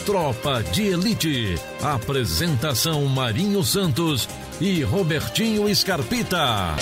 Tropa de Elite. Apresentação Marinho Santos e Robertinho Scarpita.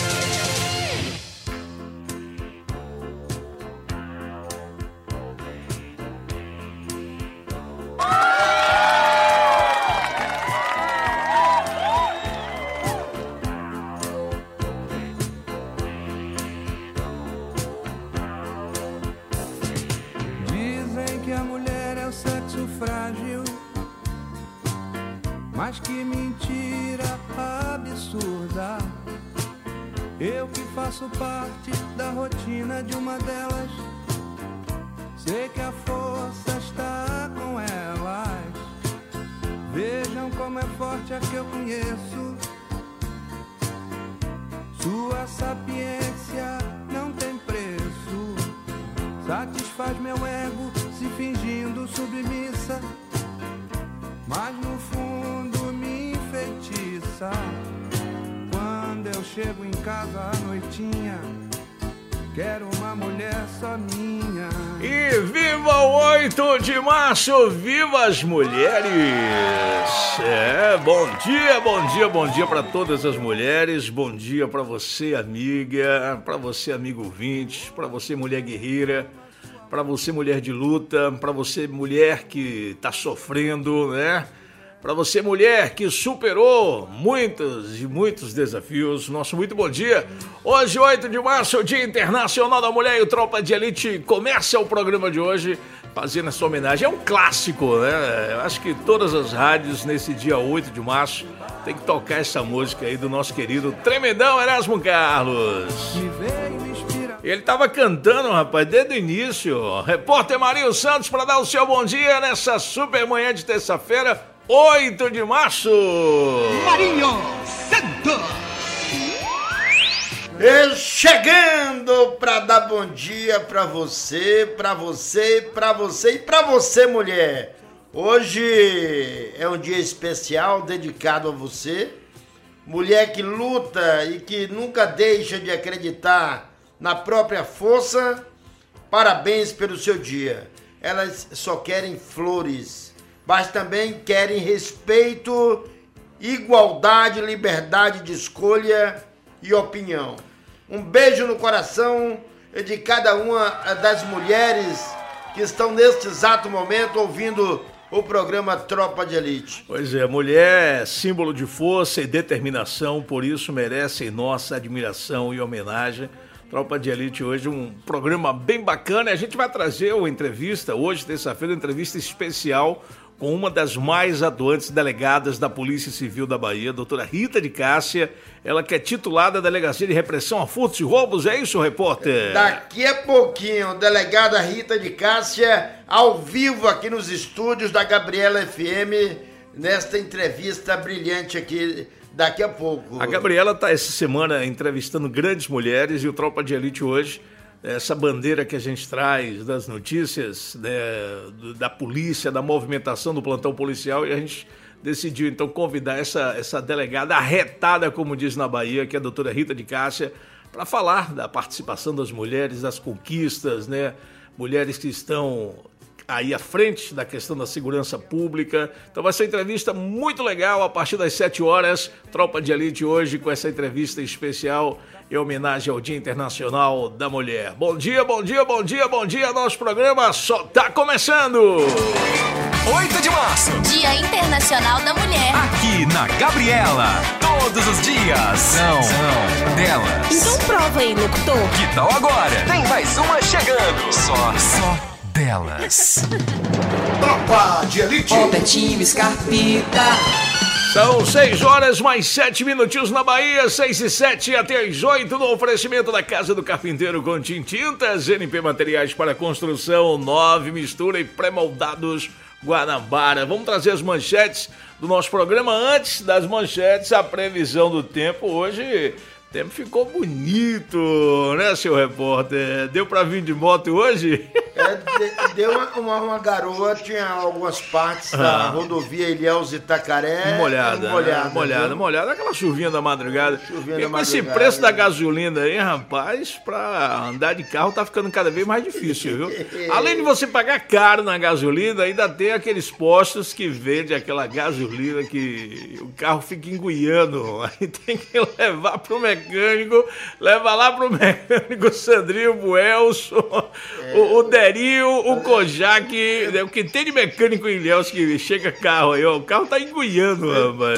Parte da rotina de uma delas. Sei que a força está com elas. Vejam como é forte a que eu conheço. Sua sapiência não tem preço. Satisfaz meu ego se fingindo submissa, mas no fundo me enfeitiça. Quando eu chego em casa à noitinha, quero uma mulher só minha. E viva o 8 de março, viva as mulheres! Bom dia para todas as mulheres, bom dia para você, amiga, para você, amigo ouvinte, para você, mulher guerreira, para você, mulher de luta, para você, mulher que tá sofrendo, né? Para você, mulher que superou muitos desafios, nosso muito bom dia. Hoje, 8 de março, Dia Internacional da Mulher, e o Tropa de Elite começa o programa de hoje fazendo essa homenagem. É um clássico, né? Eu acho que todas as rádios nesse dia 8 de março tem que tocar essa música aí do nosso querido tremendão Erasmo Carlos. Ele tava cantando, rapaz, desde o início. Repórter Marinho Santos para dar o seu bom dia nessa super manhã de terça-feira, 8 de março. Marinho Santos. Chegando para dar bom dia para você, mulher. Hoje é um dia especial dedicado a você, mulher que luta e que nunca deixa de acreditar na própria força. Parabéns pelo seu dia. Elas só querem flores, mas também querem respeito, igualdade, liberdade de escolha e opinião. Um beijo no coração de cada uma das mulheres que estão neste exato momento ouvindo o programa Tropa de Elite. Pois é, mulher é símbolo de força e determinação, por isso merecem nossa admiração e homenagem. Tropa de Elite hoje, um programa bem bacana. A gente vai trazer uma entrevista, hoje, terça-feira, uma entrevista especial com uma das mais atuantes delegadas da Polícia Civil da Bahia, a doutora Rita de Cássia, ela que é titular da Delegacia de Repressão a Furtos e Roubos, é isso, repórter? Daqui a pouquinho, delegada Rita de Cássia, ao vivo aqui nos estúdios da Gabriela FM, nesta entrevista brilhante aqui, daqui a pouco. A Gabriela está essa semana entrevistando grandes mulheres e o Tropa de Elite hoje, essa bandeira que a gente traz das notícias, né, da polícia, da movimentação do plantão policial, e a gente decidiu então convidar essa delegada arretada, como diz na Bahia, que é a doutora Rita de Cássia, para falar da participação das mulheres, das conquistas, né? Mulheres que estão aí à frente da questão da segurança pública. Então vai ser uma entrevista muito legal a partir das 7 horas. Tropa de Elite hoje com essa entrevista especial em homenagem ao Dia Internacional da Mulher. Bom dia, nosso programa só tá começando! 8 de março, Dia Internacional da Mulher. aqui na Gabriela, todos os dias são delas. Então prova aí, locutor. Que tal agora? Tem mais uma chegando, só delas. Tropa de Elite. Robertinho Scarpita. São 6 horas mais 7 minutinhos na Bahia, 6 e 7 até as 8, no oferecimento da Casa do Carpinteiro com Tintintas, NP Materiais para Construção, 9 mistura e pré-moldados Guanabara. Vamos trazer as manchetes do nosso programa. Antes das manchetes, a previsão do tempo. Hoje o tempo ficou bonito, né, seu repórter? Deu pra vir de moto hoje? Deu uma garoa, tinha algumas partes da rodovia Ilhéus Itacaré. Molhada. Aquela chuvinha da madrugada. E com esse preço da gasolina aí, rapaz, pra andar de carro tá ficando cada vez mais difícil, viu? Além de você pagar caro na gasolina, ainda tem aqueles postos que vendem aquela gasolina que o carro fica enguiando. Aí tem que levar pro mecânico, levar lá pro mecânico o Sandrinho, o Buelson, o Derinho, o Kojak, o que tem de mecânico em Ilhéus que chega carro aí, ó, o carro tá enguiando, rapaz.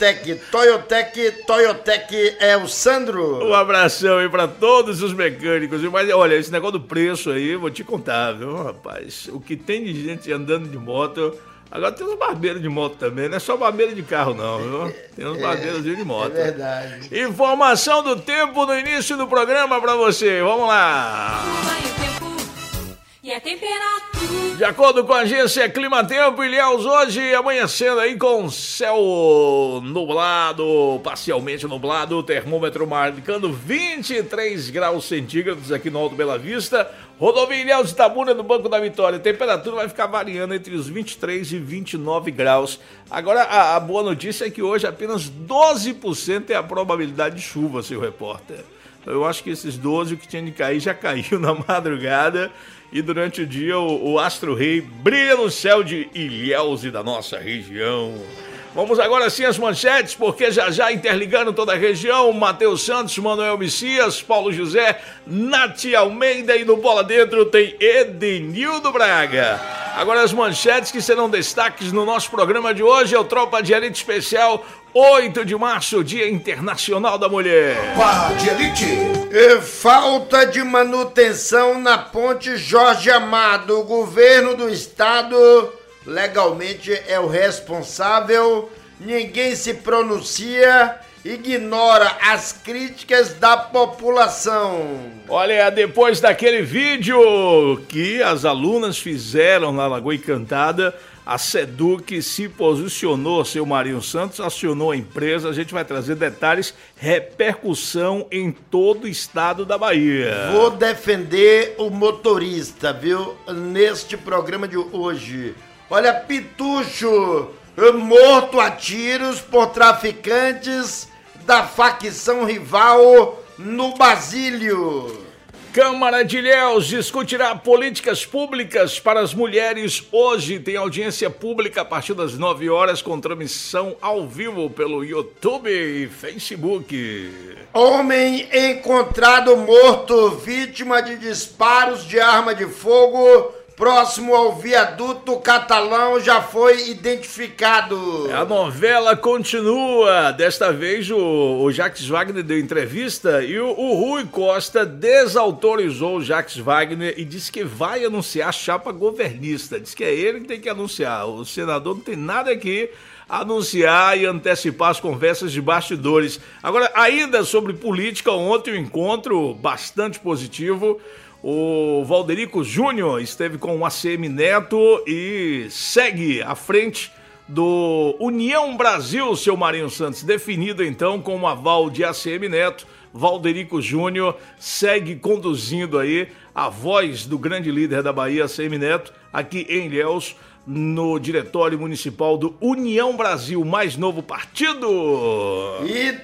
Toyotec é o Sandro. Um abração aí pra todos os mecânicos, mas olha, esse negócio do preço aí, vou te contar, viu, rapaz, o que tem de gente andando de moto. Agora tem uns barbeiros de moto também, não é só barbeiro de carro não, viu? Tem uns barbeiros de moto. É verdade. Informação do tempo no início do programa pra você, vamos lá. E a temperatura. De acordo com a agência Climatempo, Ilhéus hoje amanhecendo aí com céu nublado, parcialmente nublado, termômetro marcando 23 graus centígrados aqui no Alto Bela Vista. Rodovia Ilhéus Itabuna no Banco da Vitória. A temperatura vai ficar variando entre os 23 e 29 graus. Agora, a boa notícia é que hoje apenas 12% é a probabilidade de chuva, seu repórter. Então, eu acho que esses 12 que tinha de cair já caiu na madrugada. E durante o dia o Astro Rei brilha no céu de Ilhéus e da nossa região. Vamos agora sim às manchetes, porque já interligando toda a região, Matheus Santos, Manuel Messias, Paulo José, Nath Almeida e no Bola Dentro tem Edenildo Braga. Agora as manchetes que serão destaques no nosso programa de hoje é o Tropa de Elite Especial, 8 de março, Dia Internacional da Mulher. Tropa de Elite. Falta de manutenção na ponte Jorge Amado. O governo do estado legalmente é o responsável, ninguém se pronuncia, ignora as críticas da população. Olha, depois daquele vídeo que as alunas fizeram na Lagoa Encantada, a SEDUC se posicionou, seu Marinho Santos acionou a empresa, a gente vai trazer detalhes, repercussão em todo o estado da Bahia. Vou defender o motorista, viu, neste programa de hoje. Olha, Pitucho, morto a tiros por traficantes da facção rival no Basílio. Câmara de Ilhéus discutirá políticas públicas para as mulheres. Hoje tem audiência pública a partir das 9 horas com transmissão ao vivo pelo YouTube e Facebook. Homem encontrado morto, vítima de disparos de arma de fogo próximo ao viaduto Catalão, já foi identificado. A novela continua. Desta vez o Jacques Wagner deu entrevista e o Rui Costa desautorizou o Jacques Wagner e disse que vai anunciar a chapa governista. Diz que é ele que tem que anunciar. O senador não tem nada aqui a anunciar e antecipar as conversas de bastidores. Agora, ainda sobre política, ontem um encontro bastante positivo. O Valderico Júnior esteve com o ACM Neto e segue à frente do União Brasil, seu Marinho Santos, definido então com o aval de ACM Neto. Valderico Júnior segue conduzindo aí a voz do grande líder da Bahia, ACM Neto, aqui em Ilhéus, no Diretório Municipal do União Brasil, mais novo partido.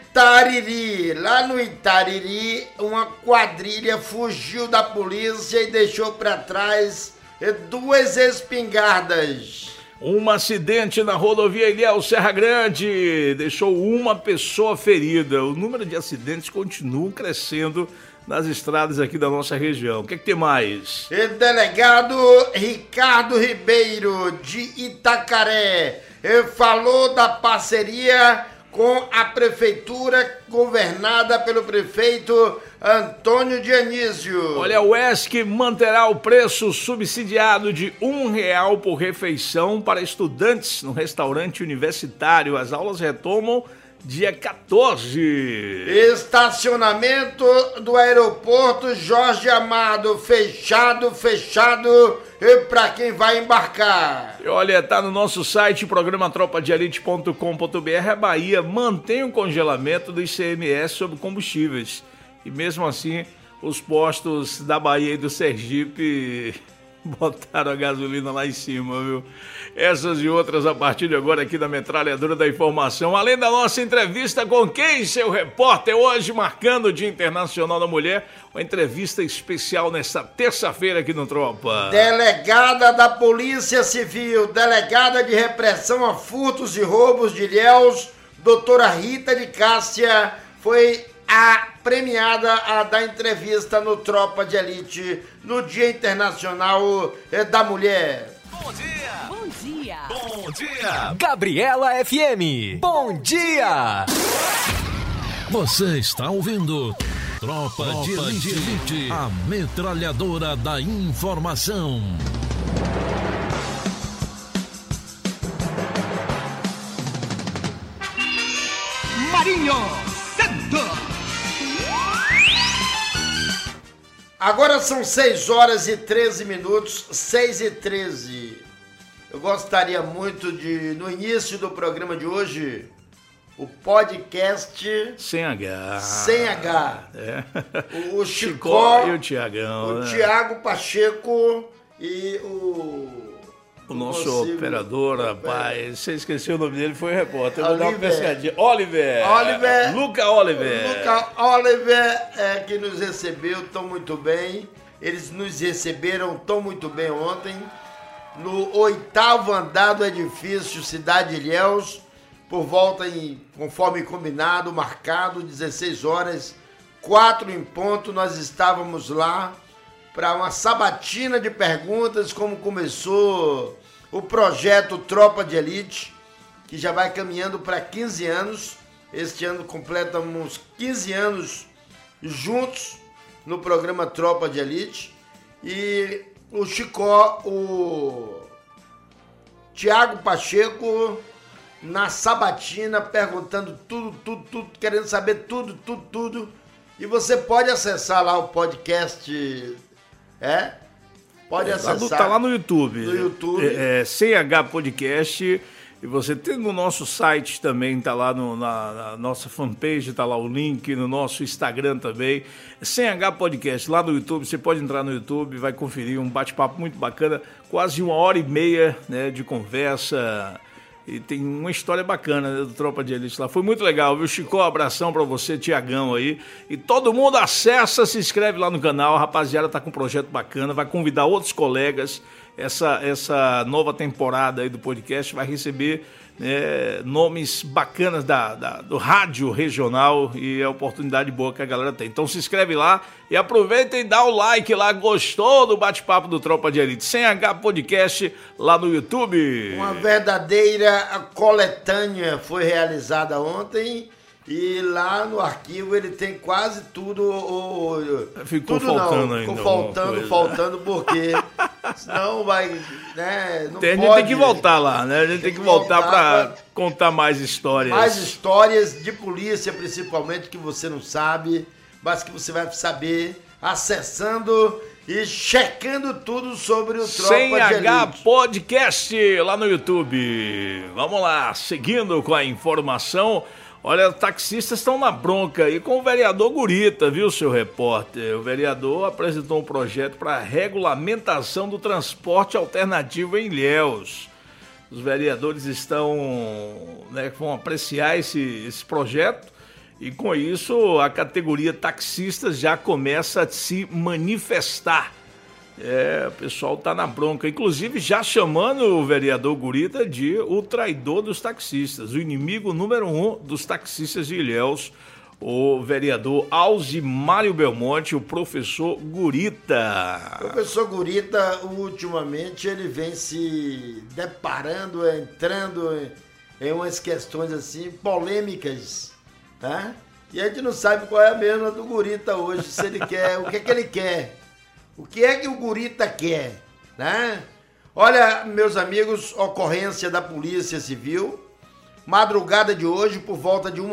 Itariri, lá no Itariri, uma quadrilha fugiu da polícia e deixou para trás 2 espingardas. Um acidente na rodovia Ilhéus Serra Grande deixou uma pessoa ferida. O número de acidentes continua crescendo nas estradas aqui da nossa região. O que tem mais? Delegado Ricardo Ribeiro, de Itacaré, falou da parceria com a prefeitura governada pelo prefeito Antônio Dionísio. Olha, o ESC manterá o preço subsidiado de R$1 por refeição para estudantes no restaurante universitário. As aulas retomam dia 14. Estacionamento do aeroporto Jorge Amado fechado para quem vai embarcar. E olha, tá no nosso site, programa tropadeelite.com.br. A Bahia mantém o congelamento do ICMS sobre combustíveis. E mesmo assim, os postos da Bahia e do Sergipe Botaram a gasolina lá em cima, viu? Essas e outras a partir de agora aqui da Metralhadora da Informação. Além da nossa entrevista com quem, seu repórter? Hoje, marcando o Dia Internacional da Mulher, uma entrevista especial nesta terça-feira aqui no Tropa. Delegada da Polícia Civil, delegada de repressão a furtos e roubos de Ilhéus, doutora Rita de Cássia, foi a premiada a dar entrevista no Tropa de Elite no Dia Internacional da Mulher. Bom dia! Bom dia! Bom dia! Gabriela FM. Bom dia! Você está ouvindo Tropa de Elite, a metralhadora da informação. Marinho Santos. Agora são 6 horas e 13 minutos, 6 e 13. Eu gostaria muito de, no início do programa de hoje, o podcast... Sem H. Sem H. É. O Chicó e o Tiagão. O né? Tiago Pacheco e o nosso operador, rapaz. Você esqueceu o nome dele, foi o repórter. Eu vou dar uma pescadinha. Oliver. Luca Oliver, que nos recebeu tão muito bem. Eles nos receberam tão muito bem ontem. No 8º andar do edifício Cidade Ilhéus, por volta, conforme combinado, marcado, 16 horas, 4 em ponto, nós estávamos lá para uma sabatina de perguntas, como começou o projeto Tropa de Elite, que já vai caminhando para 15 anos. Este ano completamos 15 anos juntos no programa Tropa de Elite. E o Chicó, o Tiago Pacheco, na sabatina, perguntando tudo, querendo saber tudo. E você pode acessar lá o podcast... Pode acessar. Tá lá no YouTube. No YouTube. Sem H Podcast. E você tem no nosso site também, tá lá na nossa fanpage, tá lá o link, no nosso Instagram também. Sem H Podcast, lá no YouTube. Você pode entrar no YouTube, vai conferir um bate-papo muito bacana. Quase 1h30, né, de conversa. E tem uma história bacana, né, do Tropa de Elite lá. Foi muito legal, viu, Chico? Abração pra você, Tiagão aí. E todo mundo acessa, se inscreve lá no canal. A rapaziada tá com um projeto bacana, vai convidar outros colegas. Essa nova temporada aí do podcast vai receber nomes bacanas do rádio regional, e é a oportunidade boa que a galera tem. Então se inscreve lá e aproveita e dá o like lá. Gostou do bate-papo do Tropa de Elite? Sem H Podcast lá no YouTube. Uma verdadeira coletânea foi realizada ontem. E lá no arquivo ele tem quase tudo. Ficou tudo faltando não, ainda. Ficou faltando porque senão vai, né? Não a gente pode. tem que voltar lá, né? A gente tem que voltar para contar mais histórias. Mais histórias de polícia, principalmente, que você não sabe, mas que você vai saber acessando e checando tudo sobre o Tropa Sem de H Elite. Podcast lá no YouTube. Vamos lá, seguindo com a informação. Olha, taxistas estão na bronca aí com o vereador Gurita, viu, seu repórter? O vereador apresentou um projeto para regulamentação do transporte alternativo em Ilhéus. Os vereadores vão apreciar esse projeto, e com isso a categoria taxistas já começa a se manifestar. O pessoal tá na bronca, inclusive já chamando o vereador Gurita de o traidor dos taxistas, o inimigo número 1 dos taxistas de Ilhéus, o vereador Alzimário Belmonte, o professor Gurita. O professor Gurita, ultimamente, ele vem se deparando, entrando em umas questões assim, polêmicas, tá? E a gente não sabe qual é a mesma do Gurita hoje, se ele quer, o que é que ele quer. O que é que o Gurita quer, né? Olha, meus amigos, ocorrência da Polícia Civil. Madrugada de hoje, por volta de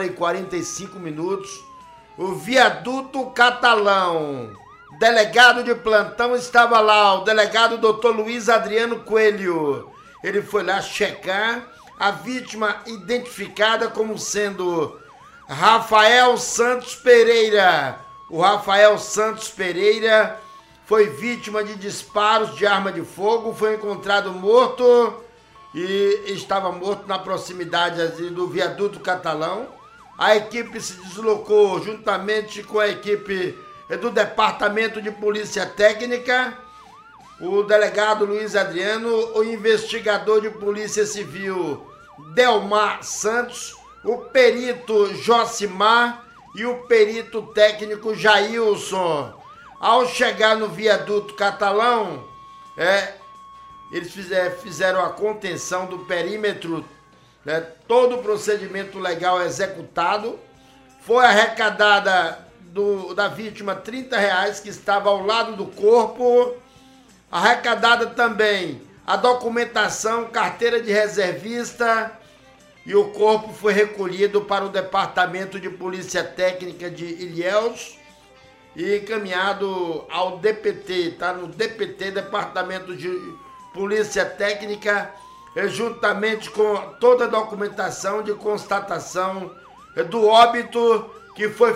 1h45, o viaduto Catalão. Delegado de plantão estava lá, o delegado Dr. Luiz Adriano Coelho. Ele foi lá checar a vítima identificada como sendo Rafael Santos Pereira. O Rafael Santos Pereira foi vítima de disparos de arma de fogo, foi encontrado morto e estava morto na proximidade do viaduto Catalão. A equipe se deslocou juntamente com a equipe do Departamento de Polícia Técnica, o delegado Luiz Adriano, o investigador de Polícia Civil Delmar Santos, o perito Josimar e o perito técnico Jailson. Ao chegar no viaduto Catalão, eles fizeram a contenção do perímetro, todo o procedimento legal executado. Foi arrecadada da vítima R$30 que estava ao lado do corpo. Arrecadada também a documentação, carteira de reservista, e o corpo foi recolhido para o Departamento de Polícia Técnica de Ilhéus e encaminhado ao DPT, tá? No DPT, Departamento de Polícia Técnica, juntamente com toda a documentação de constatação do óbito que foi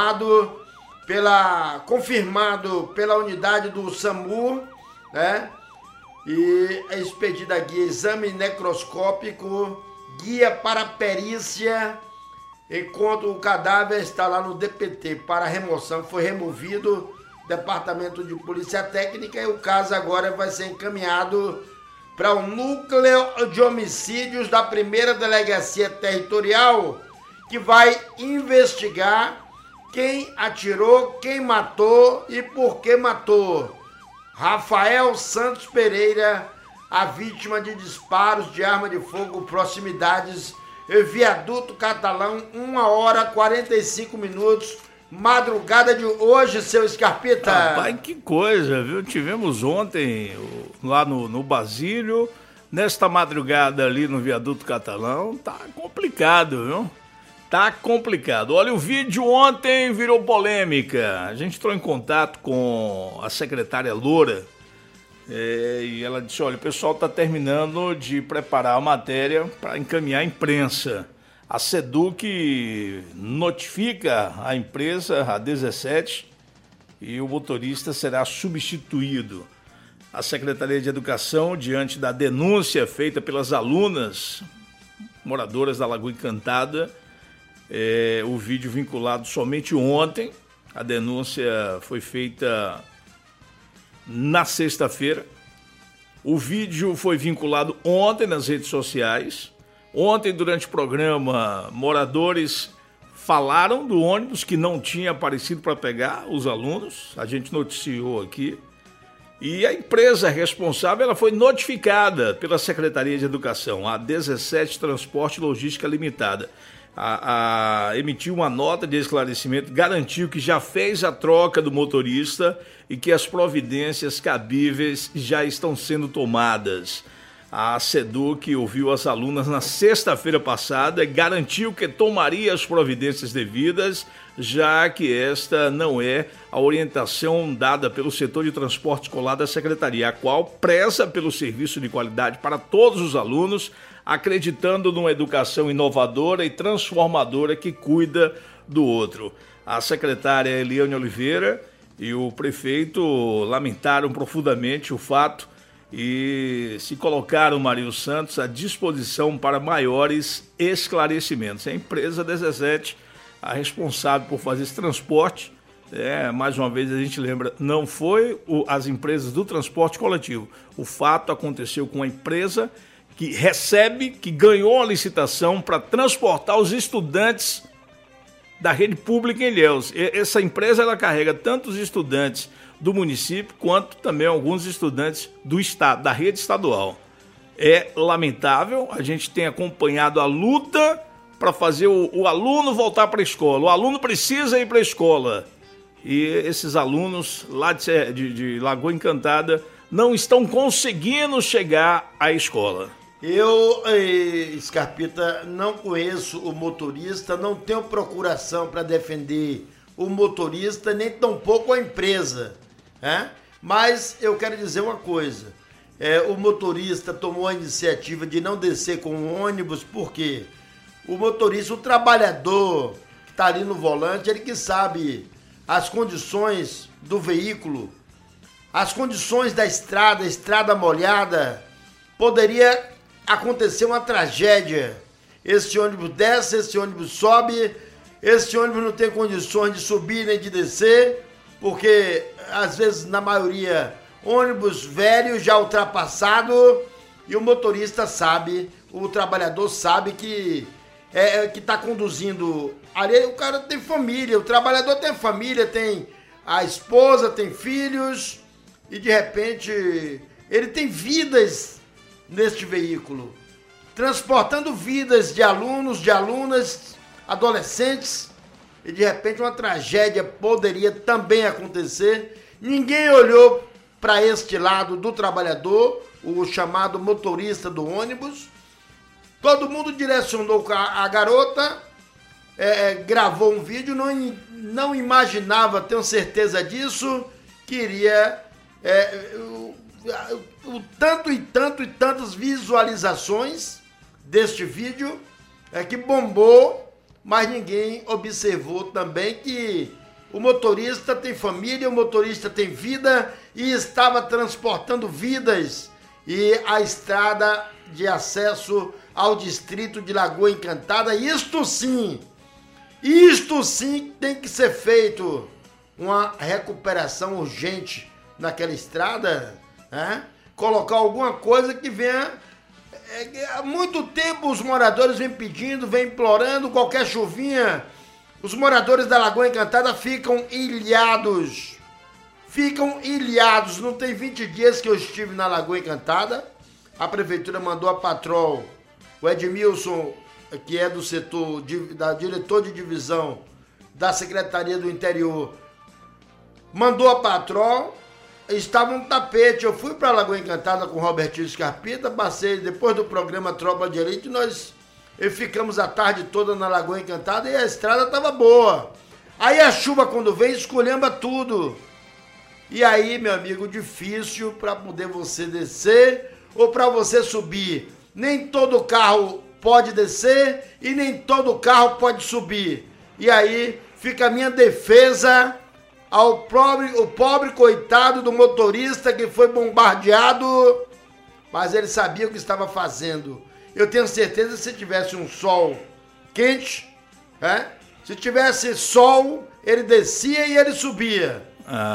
confirmado pela unidade do SAMU, né? E é expedida a guia exame necroscópico, guia para perícia, enquanto o cadáver está lá no DPT para remoção. Foi removido, Departamento de Polícia Técnica, e o caso agora vai ser encaminhado para o Núcleo de Homicídios da 1ª Delegacia Territorial, que vai investigar quem atirou, quem matou e por que matou. Rafael Santos Pereira, a vítima de disparos de arma de fogo, proximidades viaduto Catalão, 1h45, madrugada de hoje, seu Scarpita. Rapaz, que coisa, viu? Tivemos ontem lá no Basílio, nesta madrugada ali no viaduto Catalão, tá complicado, viu? Tá complicado. Olha, o vídeo ontem virou polêmica. A gente entrou em contato com a secretária Loura e ela disse, olha, o pessoal está terminando de preparar a matéria para encaminhar à imprensa. A SEDUC notifica a empresa, a 17, e o motorista será substituído. A Secretaria de Educação, diante da denúncia feita pelas alunas moradoras da Lagoa Encantada, o vídeo vinculado somente ontem, a denúncia foi feita na sexta-feira, o vídeo foi vinculado ontem nas redes sociais. Ontem, durante o programa, moradores falaram do ônibus que não tinha aparecido para pegar os alunos, a gente noticiou aqui, e a empresa responsável ela foi notificada pela Secretaria de Educação, a 17 Transporte e Logística Limitada. Emitiu uma nota de esclarecimento, garantiu que já fez a troca do motorista e que as providências cabíveis já estão sendo tomadas. A SEDUC ouviu as alunas na sexta-feira passada e garantiu que tomaria as providências devidas, já que esta não é a orientação dada pelo setor de transporte escolar da Secretaria, a qual preza pelo serviço de qualidade para todos os alunos, acreditando numa educação inovadora e transformadora que cuida do outro. A secretária Eliane Oliveira e o prefeito lamentaram profundamente o fato e se colocaram, Marinho Santos, à disposição para maiores esclarecimentos. A empresa 17, a responsável por fazer esse transporte, mais uma vez a gente lembra, não foi as empresas do transporte coletivo. O fato aconteceu com a empresa que recebe, que ganhou a licitação para transportar os estudantes da rede pública em Ilhéus. Essa empresa ela carrega tanto os estudantes do município quanto também alguns estudantes do estado, da rede estadual. É lamentável, a gente tem acompanhado a luta para fazer o aluno voltar para a escola. O aluno precisa ir para a escola. E esses alunos lá de Lagoa Encantada não estão conseguindo chegar à escola. Eu, Scarpita, não conheço o motorista, não tenho procuração para defender o motorista, nem tampouco a empresa, né? Mas eu quero dizer uma coisa, o motorista tomou a iniciativa de não descer com o ônibus, porque o motorista, o trabalhador que está ali no volante, ele que sabe as condições do veículo, as condições da estrada molhada, poderia acontecer uma tragédia. Esse ônibus desce, esse ônibus sobe, esse ônibus não tem condições de subir nem de descer, porque às vezes, na maioria, ônibus velho, já ultrapassado, e o motorista sabe, o trabalhador sabe que está conduzindo. Ali o cara tem família, o trabalhador tem família, tem a esposa, tem filhos, e de repente ele tem vidas neste veículo, transportando vidas de alunos, de alunas, adolescentes, e de repente uma tragédia poderia também acontecer. Ninguém olhou para este lado do trabalhador, o chamado motorista do ônibus. Todo mundo direcionou a garota, gravou um vídeo, não imaginava, tenho certeza disso, que iria tanto e tantas visualizações deste vídeo, que bombou, mas ninguém observou também que o motorista tem família, o motorista tem vida e estava transportando vidas, e a estrada de acesso ao distrito de Lagoa Encantada, isto sim tem que ser feito uma recuperação urgente naquela estrada, né? Colocar alguma coisa que venha. Há muito tempo os moradores vêm pedindo, vêm implorando, qualquer chuvinha, os moradores da Lagoa Encantada ficam ilhados. Não tem 20 dias que eu estive na Lagoa Encantada. A prefeitura mandou a patrol, o Edmilson, que é do setor, diretor de divisão da Secretaria do Interior, mandou a patrol. Estava um tapete. Eu fui para a Lagoa Encantada com o Robertinho Scarpita, passei depois do programa Tropa de Elite, nós ficamos a tarde toda na Lagoa Encantada e a estrada estava boa. Aí a chuva, quando vem, esculhamba tudo. E aí, meu amigo, difícil para poder você descer ou para você subir. Nem todo carro pode descer e nem todo carro pode subir. E aí fica a minha defesa ao pobre coitado do motorista que foi bombardeado, mas ele sabia o que estava fazendo. Eu tenho certeza que se tivesse um sol quente, se tivesse sol, ele descia e ele subia.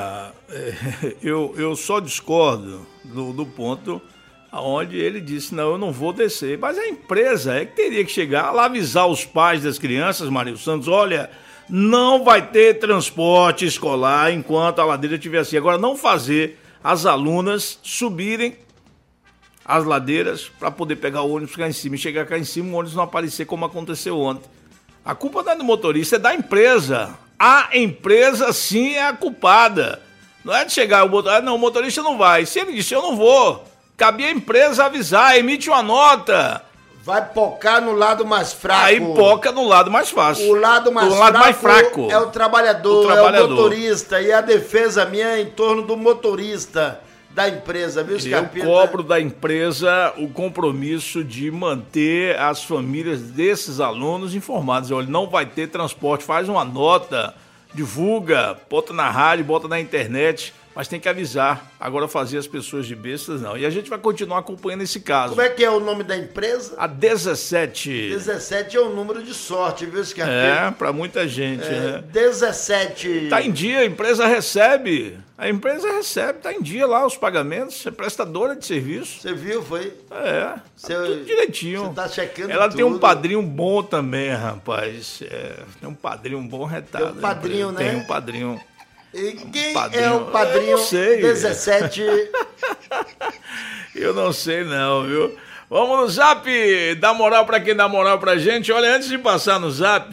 Eu só discordo do ponto onde ele disse, não, eu não vou descer. Mas a empresa que teria que chegar lá, avisar os pais das crianças, Mário Santos, olha, não vai ter transporte escolar enquanto a ladeira estiver assim. Agora, não fazer as alunas subirem as ladeiras para poder pegar o ônibus cá em cima e chegar cá em cima, o ônibus não aparecer como aconteceu ontem. A culpa não é do motorista, é da empresa. A empresa sim é a culpada. Não é de chegar o motorista, não, o motorista não vai. Se ele disse, eu não vou, cabia a empresa avisar, emite uma nota. Vai pocar no lado mais fraco. Aí poca no lado mais fácil. O lado mais fraco é o trabalhador, é o motorista. E a defesa minha é em torno do motorista da empresa, viu, Scarpita? Eu cobro da empresa o compromisso de manter as famílias desses alunos informadas. Olha, não vai ter transporte, faz uma nota, divulga, bota na rádio, bota na internet, mas tem que avisar. Agora fazer as pessoas de bestas, não. E a gente vai continuar acompanhando esse caso. Como é que é o nome da empresa? A 17. 17 é um número de sorte, viu, Scarpita? Pra muita gente. 17. Tá em dia, a empresa recebe. Tá em dia lá os pagamentos. É prestadora de serviço. Você viu, foi? Tudo direitinho. Você tá checando Ela tudo. tem um padrinho bom também, rapaz. Tem um padrinho bom retado. Tem um padrinho, né? Tem um padrinho. E quem é o padrinho? Eu não sei. 17? Eu não sei não, viu? Vamos no Zap, dá moral pra quem dá moral pra gente. Olha, antes de passar no Zap,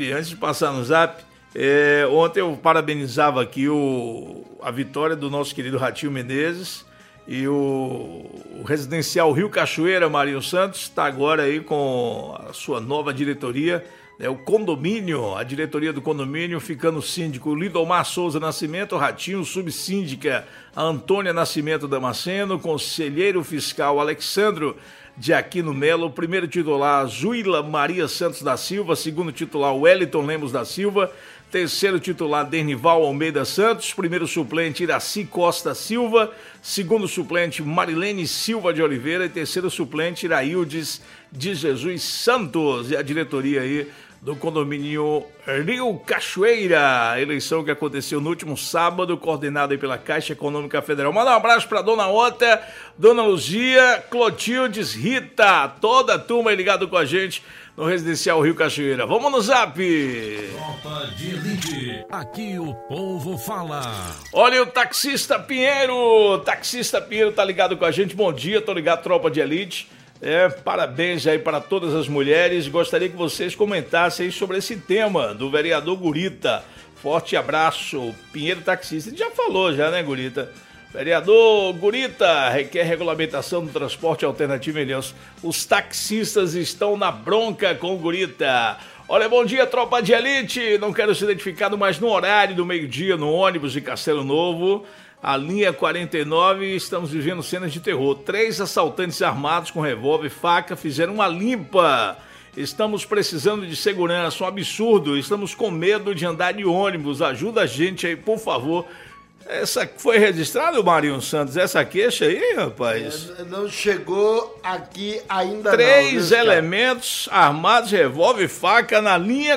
ontem eu parabenizava aqui a vitória do nosso querido Ratinho Menezes e o Residencial Rio Cachoeira, Mário Santos, está agora aí com a sua nova diretoria. O condomínio, a diretoria do condomínio, ficando síndico Lidomar Souza Nascimento, Ratinho, subsíndica a Antônia Nascimento Damasceno, conselheiro fiscal Alexandro de Aquino Melo, primeiro titular Zuila Maria Santos da Silva, segundo titular Wellington Lemos da Silva, Terceiro titular, Dernival Almeida Santos. Primeiro suplente, Iraci Costa Silva. Segundo suplente, Marilene Silva de Oliveira. E terceiro suplente, Iraildes de Jesus Santos. E a diretoria aí do condomínio Rio Cachoeira. Eleição que aconteceu no último sábado, coordenada aí pela Caixa Econômica Federal. Manda um abraço para Dona Ota, Dona Luzia, Clotildes, Rita, toda a turma aí ligado com a gente no Residencial Rio Cachoeira. Vamos no Zap! Tropa de Elite, aqui o povo fala. Olha o taxista Pinheiro tá ligado com a gente. Bom dia, tô ligado, Tropa de Elite. Parabéns aí para todas as mulheres. Gostaria que vocês comentassem aí sobre esse tema do vereador Gurita. Forte abraço, Pinheiro Taxista. A gente já falou já, né, Gurita? Vereador Gurita requer regulamentação do transporte alternativo em Ilhéus. Os taxistas estão na bronca com o Gurita. Olha, bom dia, Tropa de Elite. Não quero ser identificado, mas no horário do meio-dia, no ônibus de Castelo Novo, a linha 49, estamos vivendo cenas de terror. 3 assaltantes armados com revólver e faca fizeram uma limpa. Estamos precisando de segurança, um absurdo. Estamos com medo de andar de ônibus. Ajuda a gente aí, por favor. Essa foi registrada, Marinho Santos, essa queixa aí, rapaz? Não chegou aqui ainda. 3 elementos armados, revólver e faca na linha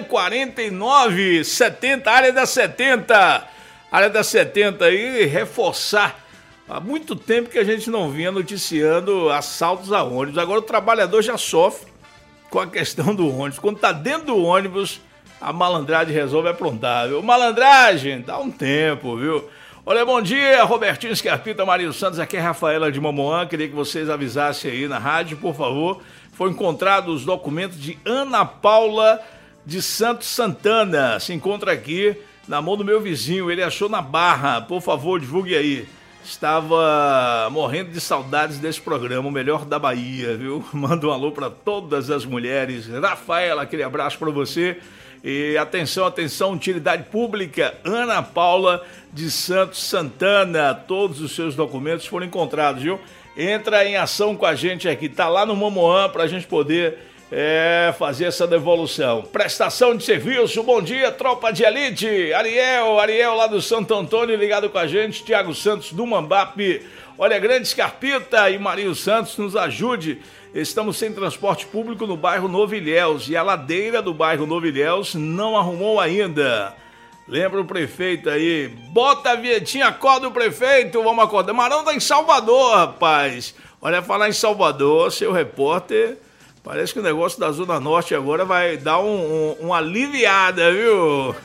49, 70, área da 70. Área da 70 aí, reforçar. Há muito tempo que a gente não vinha noticiando assaltos a ônibus. Agora o trabalhador já sofre com a questão do ônibus. Quando tá dentro do ônibus, a malandragem resolve aprontar, viu? Malandragem, dá um tempo, viu? Olha, bom dia, Robertinho Scarpita, Marinho Santos, aqui é Rafaela de Mamoã. Queria que vocês avisassem aí na rádio, por favor. Foi encontrado os documentos de Ana Paula de Santos Santana. Se encontra aqui na mão do meu vizinho, ele achou na Barra. Por favor, divulgue aí. Estava morrendo de saudades desse programa, o melhor da Bahia, viu? Manda um alô para todas as mulheres. Rafaela, aquele abraço para você. E atenção, utilidade pública, Ana Paula de Santos Santana. Todos os seus documentos foram encontrados, viu? Entra em ação com a gente aqui, tá lá no Mamoã para a gente poder fazer essa devolução. Prestação de serviço, bom dia, Tropa de Elite. Ariel lá do Santo Antônio ligado com a gente, Tiago Santos do Mambape. Olha, grande Scarpita e Marinho Santos, nos ajude. Estamos sem transporte público no bairro Novo Ilhéus e a ladeira do bairro Novo Ilhéus não arrumou ainda. Lembra o prefeito aí? Bota a vietinha, acorda o prefeito, vamos acordar. Marão tá em Salvador, rapaz. Olha, falar em Salvador, seu repórter, parece que o negócio da Zona Norte agora vai dar uma aliviada, viu?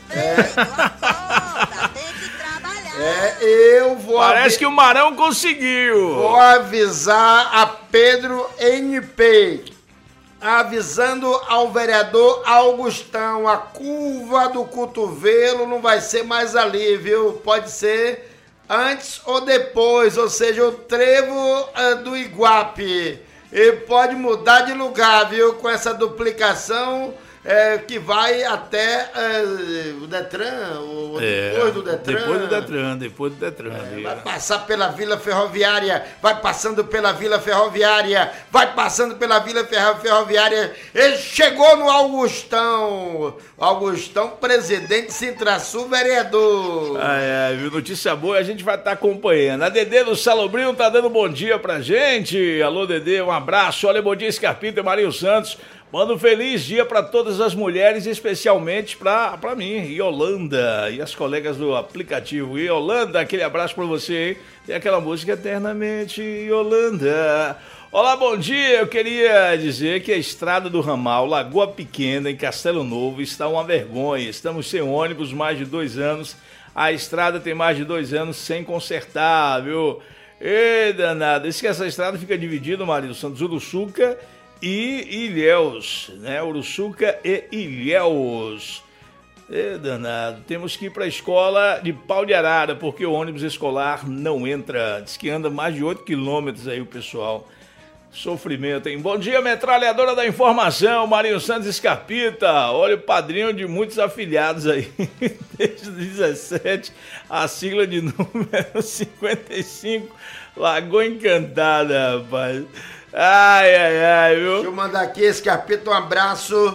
Eu vou... Parece que o Marão conseguiu. Vou avisar a Pedro NP, avisando ao vereador Augustão, a curva do cotovelo não vai ser mais ali, viu? Pode ser antes ou depois, ou seja, o trevo do Iguape. E pode mudar de lugar, viu? Com essa duplicação que vai até o Detran, ou depois do Detran. Depois do Detran. Vai passar pela Vila Ferroviária, vai passando pela Vila Ferroviária, vai passando pela Vila Ferroviária. Ele chegou no Augustão. Augustão, presidente Sintrasul, vereador. Viu? Notícia boa, a gente vai estar acompanhando. A Dedê do Salobrinho tá dando bom dia pra gente. Alô, Dedê, um abraço. Olha, bom dia, Scarpita e Marinho Santos. Manda um feliz dia para todas as mulheres, especialmente para mim, Yolanda, e as colegas do aplicativo. Yolanda, aquele abraço para você, hein? Tem aquela música Eternamente, Yolanda. Olá, bom dia. Eu queria dizer que a estrada do ramal Lagoa Pequena, em Castelo Novo, está uma vergonha. Estamos sem ônibus mais de 2 anos. A estrada tem mais de 2 anos sem consertar, viu? Ei, danado. Diz que essa estrada fica dividida, Marinho Santos, Uruçuca e Ilhéus, né? Uruçuca e Ilhéus. Danado, temos que ir para a escola de Pau de Arara, porque o ônibus escolar não entra. Diz que anda mais de 8 quilômetros aí o pessoal. Sofrimento, hein? Bom dia, metralhadora da informação, Marinho Santos Scarpita. Olha o padrinho de muitos afiliados aí. Desde 17, a sigla de número 55, Lagoa Encantada, rapaz. Ai, viu? Deixa eu mandar aqui, Scarpita, um abraço.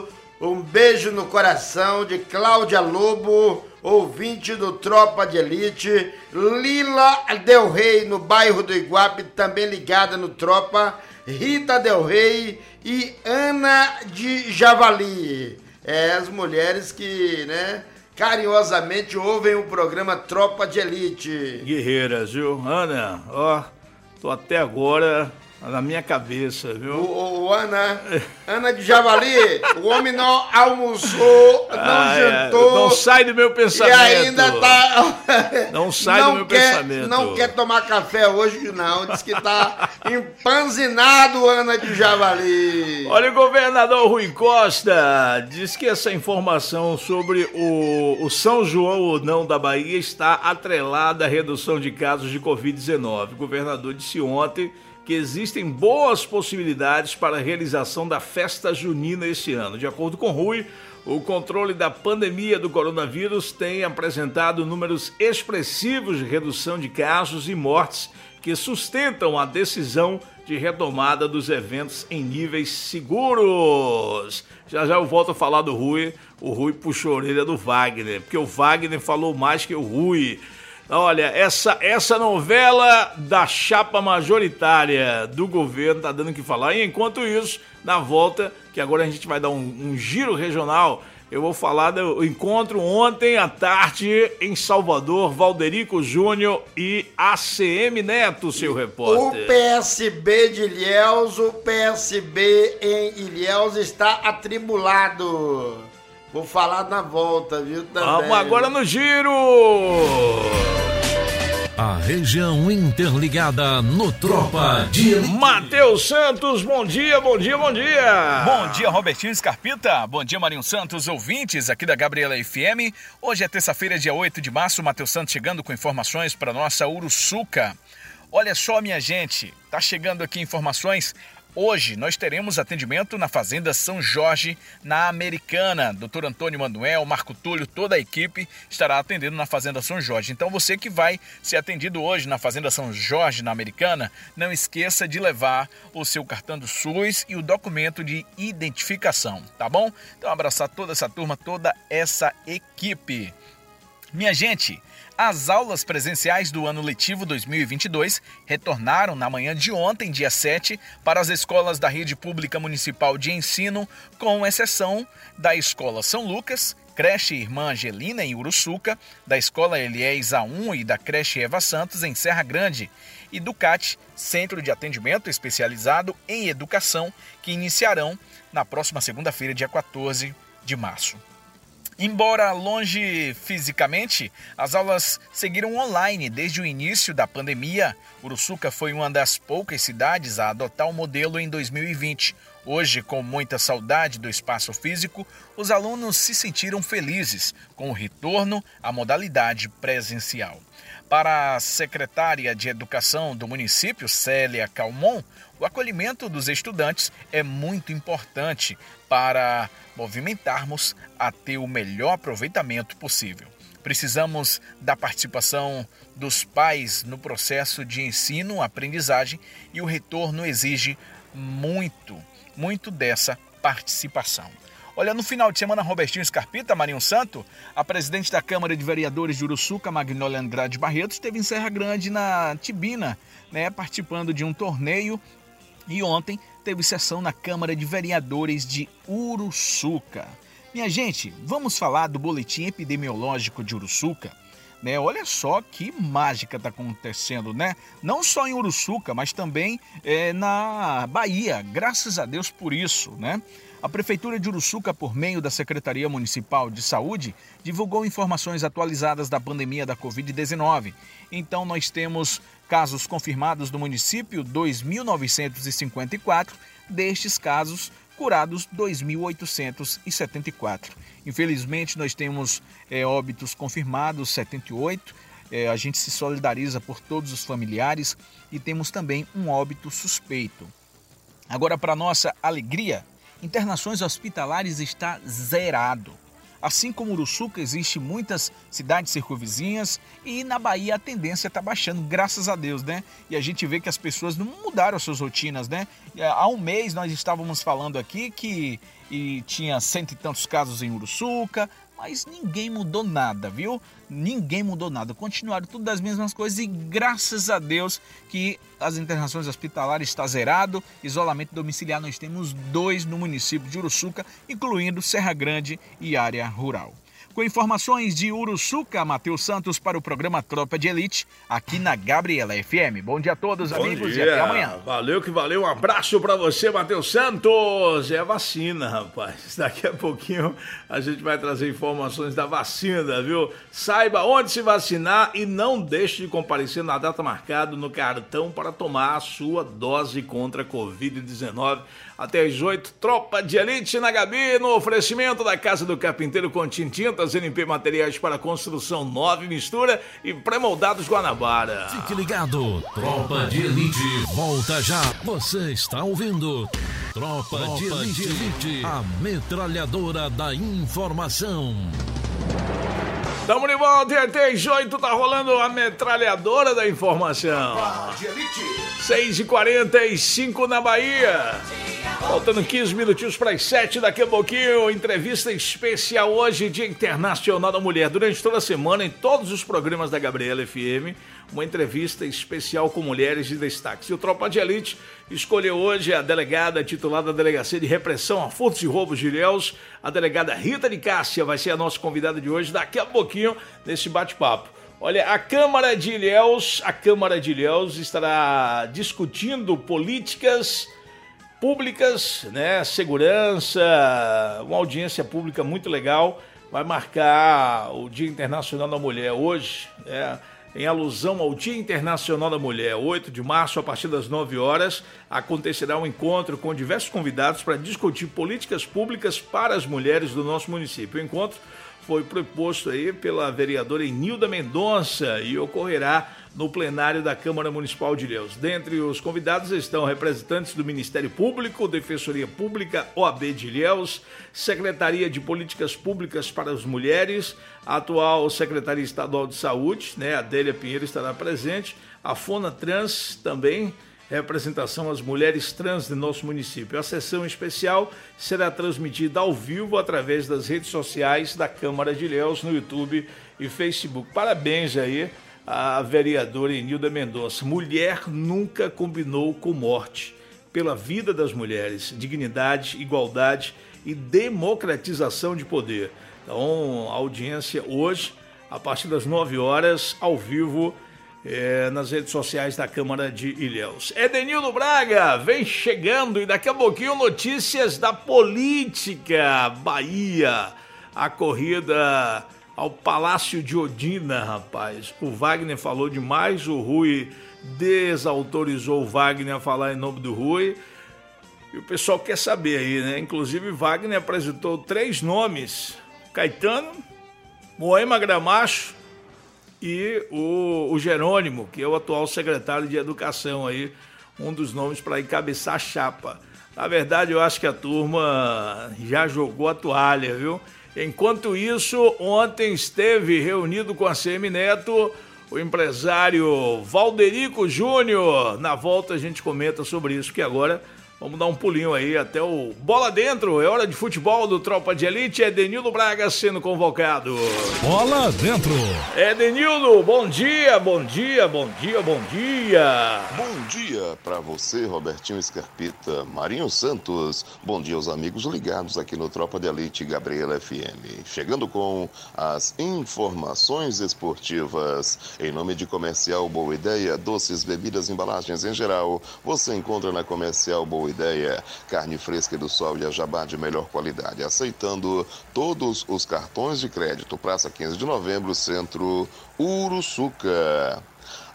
Um beijo no coração de Cláudia Lobo, ouvinte do Tropa de Elite. Lila Del Rey, no bairro do Iguape, também ligada no Tropa. Rita Del Rey e Ana de Javali. As mulheres que, né, carinhosamente ouvem o programa Tropa de Elite. Guerreiras, viu? Ana, ó, tô até agora na minha cabeça, viu? Ana de Javali, o homem não almoçou, não jantou. Não sai do meu pensamento. E ainda tá... Não sai do meu pensamento. Não quer tomar café hoje, não. Diz que tá empanzinado, Ana de Javali. Olha, o governador Rui Costa diz que essa informação sobre o São João ou não da Bahia está atrelada à redução de casos de Covid-19. O governador disse ontem que existem boas possibilidades para a realização da festa junina este ano. De acordo com Rui, o controle da pandemia do coronavírus tem apresentado números expressivos de redução de casos e mortes que sustentam a decisão de retomada dos eventos em níveis seguros. Já eu volto a falar do Rui. O Rui puxou a orelha do Wagner, porque o Wagner falou mais que o Rui. Olha, essa novela da chapa majoritária do governo tá dando o que falar. E enquanto isso, na volta, que agora a gente vai dar um giro regional, eu vou falar do encontro ontem à tarde em Salvador, Valderico Júnior e ACM Neto, seu repórter. O PSB de Ilhéus, o PSB em Ilhéus está atribulado. Vou falar na volta, viu? Também. Vamos agora no giro! A região interligada no Tropa de Elite. Matheus Santos, bom dia, bom dia, bom dia! Bom dia, Robertinho Scarpita. Bom dia, Marinho Santos, ouvintes aqui da Gabriela FM. Hoje é terça-feira, dia 8 de março. Matheus Santos chegando com informações para nossa Uruçuca. Olha só, minha gente, tá chegando aqui informações. Hoje nós teremos atendimento na Fazenda São Jorge, na Americana. Dr. Antônio Manuel, Marco Túlio, toda a equipe estará atendendo na Fazenda São Jorge. Então você que vai ser atendido hoje na Fazenda São Jorge, na Americana, não esqueça de levar o seu cartão do SUS e o documento de identificação, tá bom? Então abraçar toda essa turma, toda essa equipe. Minha gente, as aulas presenciais do ano letivo 2022 retornaram na manhã de ontem, dia 7, para as escolas da Rede Pública Municipal de Ensino, com exceção da Escola São Lucas, Creche Irmã Angelina, em Uruçuca, da Escola Eliés A1 e da Creche Eva Santos, em Serra Grande, e do CAT, Centro de Atendimento Especializado em Educação, que iniciarão na próxima segunda-feira, dia 14 de março. Embora longe fisicamente, as aulas seguiram online desde o início da pandemia. Uruçuca foi uma das poucas cidades a adotar o modelo em 2020. Hoje, com muita saudade do espaço físico, os alunos se sentiram felizes com o retorno à modalidade presencial. Para a secretária de Educação do município, Célia Calmon, o acolhimento dos estudantes é muito importante para movimentarmos a ter o melhor aproveitamento possível. Precisamos da participação dos pais no processo de ensino-aprendizagem e o retorno exige muito dessa participação. Olha, no final de semana, Robertinho Scarpita, Marinho Santo, a presidente da Câmara de Vereadores de Uruçuca, Magnólia Andrade Barreto, esteve em Serra Grande, na Tibina, participando de um torneio. E ontem teve sessão na Câmara de Vereadores de Uruçuca. Minha gente, vamos falar do boletim epidemiológico de Uruçuca. Olha só que mágica está acontecendo, né? Não só em Uruçuca, mas também na Bahia. Graças a Deus por isso, né? A Prefeitura de Uruçuca, por meio da Secretaria Municipal de Saúde, divulgou informações atualizadas da pandemia da Covid-19. Então, nós temos casos confirmados no município, 2.954, destes casos curados 2.874. Infelizmente, nós temos óbitos confirmados, 78. A gente se solidariza por todos os familiares e temos também um óbito suspeito. Agora, para nossa alegria, internações hospitalares está zerado. Assim como Uruçuca, existem muitas cidades circunvizinhas e na Bahia a tendência está baixando, graças a Deus, né? E a gente vê que as pessoas não mudaram as suas rotinas, né? Há um mês nós estávamos falando aqui que tinha 100 e tantos casos em Uruçuca, mas ninguém mudou nada, viu? Ninguém mudou nada. Continuaram tudo das mesmas coisas e graças a Deus que as internações hospitalares está zerado. Isolamento domiciliar nós temos 2 no município de Uruçuca, incluindo Serra Grande e área rural. Com informações de Uruçuca, Matheus Santos para o programa Tropa de Elite, aqui na Gabriela FM. Bom dia a todos, amigos, e até amanhã. Valeu que valeu, um abraço para você, Matheus Santos. É a vacina, rapaz. Daqui a pouquinho a gente vai trazer informações da vacina, viu? Saiba onde se vacinar e não deixe de comparecer na data marcada no cartão para tomar a sua dose contra a Covid-19. Até às 8, Tropa de Elite na Gabi, no oferecimento da Casa do Carpinteiro com tintas, NP Materiais para Construção, 9 Mistura e Pré-Moldados Guanabara. Fique ligado, Tropa de Elite volta já. Você está ouvindo Tropa de Elite, a metralhadora da informação. Tamo de volta, até às 8 tá rolando a metralhadora da informação. 6h45 na Bahia. Faltando 15 minutinhos para as 7, daqui a pouquinho, entrevista especial hoje, Dia Internacional da Mulher. Durante toda a semana, em todos os programas da Gabriela FM, uma entrevista especial com mulheres de destaque. E o Tropa de Elite escolheu hoje a delegada titular da Delegacia de Repressão a Furtos e Roubos de Ilhéus, a delegada Rita de Cássia, vai ser a nossa convidada de hoje, daqui a pouquinho, nesse bate-papo. Olha, a Câmara de Ilhéus estará discutindo políticas públicas, né, segurança, uma audiência pública muito legal, vai marcar o Dia Internacional da Mulher hoje, em alusão ao Dia Internacional da Mulher, 8 de março, a partir das 9 horas, acontecerá um encontro com diversos convidados para discutir políticas públicas para as mulheres do nosso município. O encontro foi proposto aí pela vereadora Enilda Mendonça e ocorrerá no plenário da Câmara Municipal de Ilhéus. Dentre os convidados estão representantes do Ministério Público, Defensoria Pública, OAB de Ilhéus, Secretaria de Políticas Públicas para as Mulheres, a atual Secretaria Estadual de Saúde, né, a Adélia Pinheiro estará presente, a Fona Trans também, representação às mulheres trans do nosso município. A sessão especial será transmitida ao vivo através das redes sociais da Câmara de Ilhéus, no YouTube e Facebook. Parabéns aí à vereadora Enilda Mendonça. Mulher nunca combinou com morte. Pela vida das mulheres, dignidade, igualdade e democratização de poder. Então, a audiência hoje, a partir das 9 horas, ao vivo, nas redes sociais da Câmara de Ilhéus. Edenildo Braga vem chegando e daqui a pouquinho notícias da política. Bahia, a corrida ao Palácio de Odina, rapaz. O Wagner falou demais, o Rui desautorizou o Wagner a falar em nome do Rui. E o pessoal quer saber aí, né? Inclusive, Wagner apresentou 3 nomes: Caetano, Moema Gramacho e o Jerônimo, que é o atual secretário de Educação aí, um dos nomes para encabeçar a chapa. Na verdade, eu acho que a turma já jogou a toalha, viu? Enquanto isso, ontem esteve reunido com a CM Neto o empresário Valderico Júnior. Na volta a gente comenta sobre isso, porque agora vamos dar um pulinho aí até o Bola Dentro. É hora de futebol do Tropa de Elite. Edenildo Braga sendo convocado. Bola Dentro. Edenildo, bom dia, bom dia, bom dia, bom dia. Bom dia para você, Robertinho Scarpita, Marinho Santos. Bom dia aos amigos ligados aqui no Tropa de Elite Gabriela FM. Chegando com as informações esportivas. Em nome de Comercial Boa Ideia, doces, bebidas, embalagens em geral, você encontra na Comercial Boa Ideia, carne fresca do sol e a jabá de melhor qualidade, aceitando todos os cartões de crédito. Praça 15 de Novembro, Centro, Uruçuca.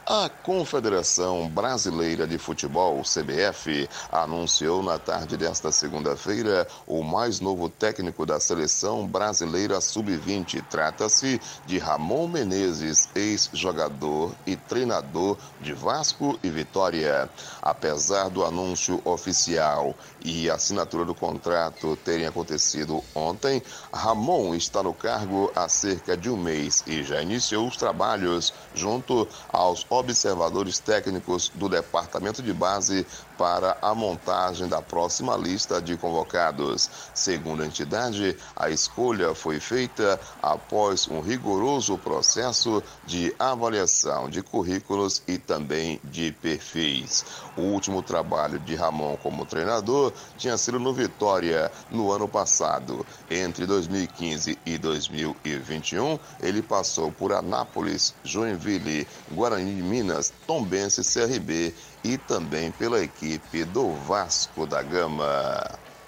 A Confederação Brasileira de Futebol, CBF, anunciou na tarde desta segunda-feira o mais novo técnico da Seleção Brasileira Sub-20. Trata-se de Ramon Menezes, ex-jogador e treinador de Vasco e Vitória. Apesar do anúncio oficial e a assinatura do contrato terem acontecido ontem, Ramon está no cargo há cerca de um mês e já iniciou os trabalhos junto aos observadores técnicos do Departamento de Base para a montagem da próxima lista de convocados. Segundo a entidade, a escolha foi feita após um rigoroso processo de avaliação de currículos e também de perfis. O último trabalho de Ramon como treinador tinha sido no Vitória no ano passado. Entre 2015 e 2021, ele passou por Anápolis, Joinville, Guarani de Minas, Tombense, CRB e também pela equipe do Vasco da Gama.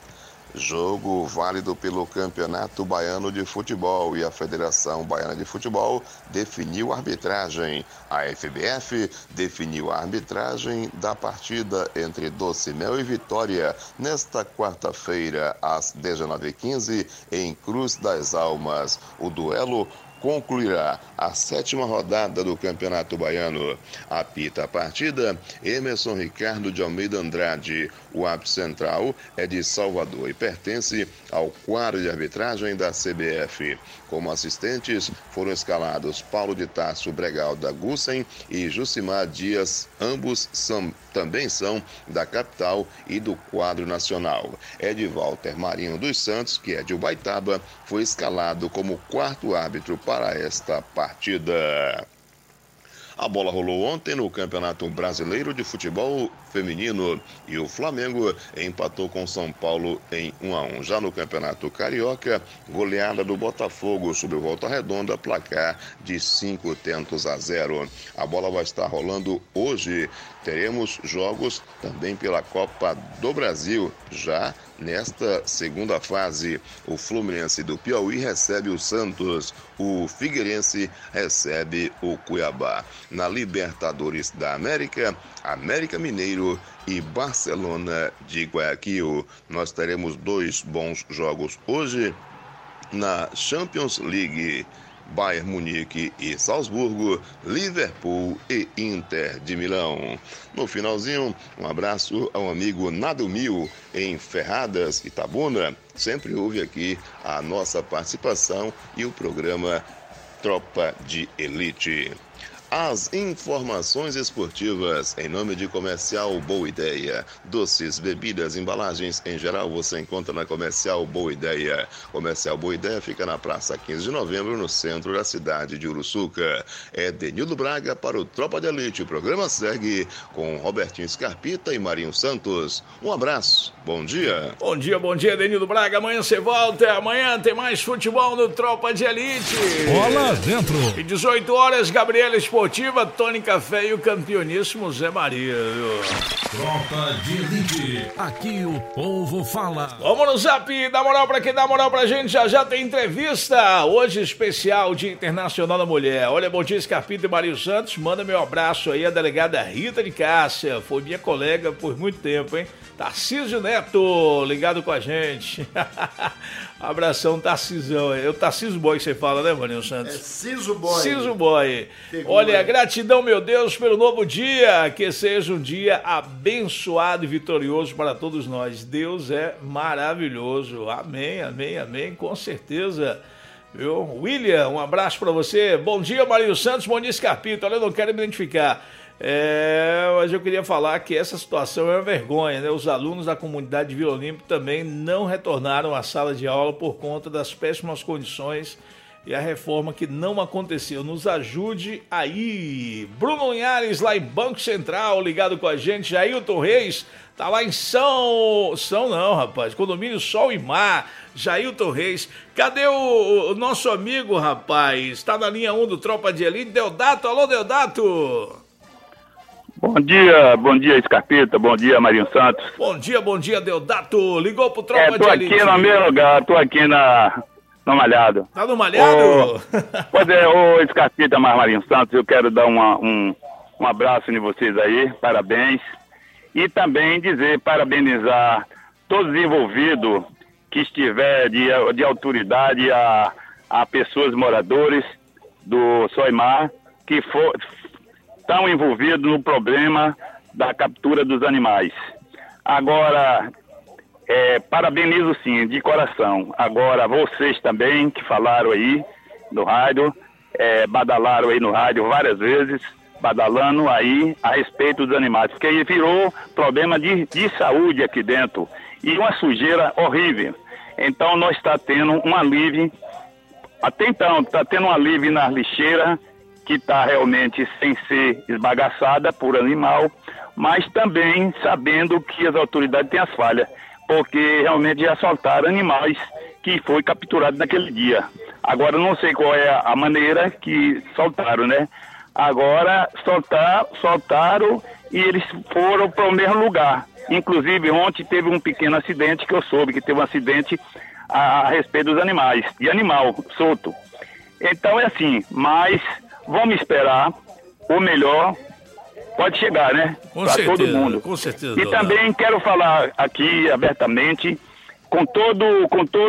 Jogo válido pelo Campeonato Baiano de Futebol e a Federação Baiana de Futebol definiu a arbitragem. A FBF definiu a arbitragem da partida entre Doce Mel e Vitória nesta quarta-feira às 19h15 em Cruz das Almas. O duelo concluirá a 7ª rodada do Campeonato Baiano. Apita a partida Emerson Ricardo de Almeida Andrade. O árbitro central é de Salvador e pertence ao quadro de arbitragem da CBF. Como assistentes foram escalados Paulo de Tarso Bregal da Gussen e Jucimar Dias, ambos também são da capital e do quadro nacional. Walter Marinho dos Santos, que é de Ubaitaba, foi escalado como quarto árbitro para esta partida. A bola rolou ontem no Campeonato Brasileiro de Futebol Feminino e o Flamengo empatou com São Paulo em 1-1. Já no Campeonato Carioca, goleada do Botafogo sobre o Volta Redonda, placar de 5-0. A bola vai estar rolando hoje. Teremos jogos também pela Copa do Brasil, já nesta segunda fase. O Fluminense do Piauí recebe o Santos, o Figueirense recebe o Cuiabá. Na Libertadores da América, América Mineiro e Barcelona de Guayaquil. Nós teremos 2 bons jogos hoje na Champions League. Bayern Munique e Salzburgo, Liverpool e Inter de Milão. No finalzinho, um abraço ao amigo Nadomil em Ferradas, Itabuna. Sempre houve aqui a nossa participação e o programa Tropa de Elite. As informações esportivas em nome de Comercial Boa Ideia. Doces, bebidas, embalagens em geral você encontra na Comercial Boa Ideia. Comercial Boa Ideia fica na Praça 15 de Novembro, no centro da cidade de Uruçuca. É Denildo Braga para o Tropa de Elite. O programa segue com Robertinho Scarpita e Marinho Santos. Um abraço, bom dia. Bom dia, Denildo Braga. Amanhã você volta. Amanhã tem mais futebol no Tropa de Elite. Bola dentro. E 18 horas, Gabriela Esportiva, Tony Café e o campeoníssimo Zé Maria. Tropa de Elite. Aqui o povo fala. Vamos no Zap, dá moral pra quem dá moral pra gente. Já tem entrevista. Hoje especial Dia Internacional da Mulher. Olha, bom dia, Scarpita e Marinho Santos. Manda meu abraço aí a delegada Rita de Cássia. Foi minha colega por muito tempo, hein? Tarcísio Neto, ligado com a gente. Abração, Tarcisão. É o Tarcísio Boy que você fala, né, Marinho Santos? É Ciso Boy. Ciso Boy. Pegou, olha, gratidão, meu Deus, pelo novo dia. Que seja um dia abençoado e vitorioso para todos nós. Deus é maravilhoso. Amém, amém, amém, com certeza. Viu? William, um abraço para você. Bom dia, Marinho Santos. Bom dia, Scarpito. Olha, eu não quero me identificar. Mas eu queria falar que essa situação é uma vergonha, né? Os alunos da comunidade de Vila Olímpia também não retornaram à sala de aula por conta das péssimas condições e a reforma que não aconteceu. Nos ajude aí. Bruno Linhares, lá em Banco Central, ligado com a gente. Jailton Reis, tá lá em São não, rapaz. Condomínio Sol e Mar. Jailton Reis. Cadê o nosso amigo, rapaz? Tá na linha 1 do Tropa de Elite. Deodato, alô, Deodato. Bom dia, Scarpita, bom dia, Marinho Santos. Bom dia, Deodato, ligou pro Tropa de Elite. Tô aqui no meu lugar, tô aqui no Malhado. Tá no Malhado? Pois é, Scarpita, Marinho Santos, eu quero dar um Um abraço em vocês aí, parabéns. E também parabenizar todos os envolvidos que estiver de autoridade a pessoas moradores do Soimar que estão envolvidos no problema da captura dos animais. Agora, parabenizo sim, de coração. Agora, vocês também que falaram aí no rádio, badalaram aí no rádio várias vezes, badalando aí a respeito dos animais, porque aí virou problema de saúde aqui dentro e uma sujeira horrível. Então nós está tendo um alívio, até então está tendo um alívio na lixeira, que está realmente sem ser esbagaçada por animal, mas também sabendo que as autoridades têm as falhas, porque realmente já soltaram animais que foi capturado naquele dia. Agora não sei qual é a maneira que soltaram, né? Agora soltaram e eles foram para o mesmo lugar. Inclusive ontem teve um pequeno acidente que eu soube que teve um acidente a respeito dos animais, de animal solto. Então é assim, mas vamos esperar, o melhor pode chegar, né? Para todo mundo. Com certeza. E também quero falar aqui abertamente com todo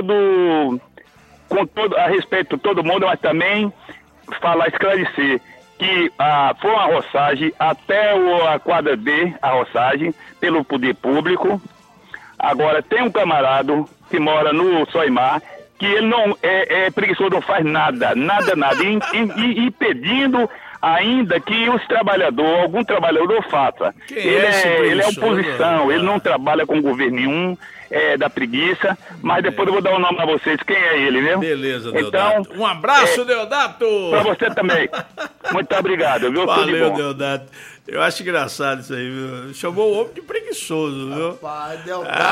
a respeito de todo mundo, mas também esclarecer que foi uma roçagem até a quadra B, a roçagem, pelo poder público. Agora tem um camarada que mora no Soimar, que ele não é preguiçoso, não faz nada. E pedindo ainda que algum trabalhador faça. Ele é oposição, ele não trabalha com governo nenhum, da preguiça, mas depois eu vou dar o nome a vocês, quem é ele, viu? Beleza, Deodato. Então, um abraço, Deodato! Pra você também. Muito obrigado, viu? Valeu, Deodato. Eu acho engraçado isso aí, viu? Chamou o homem de preguiçoso, viu? Rapaz,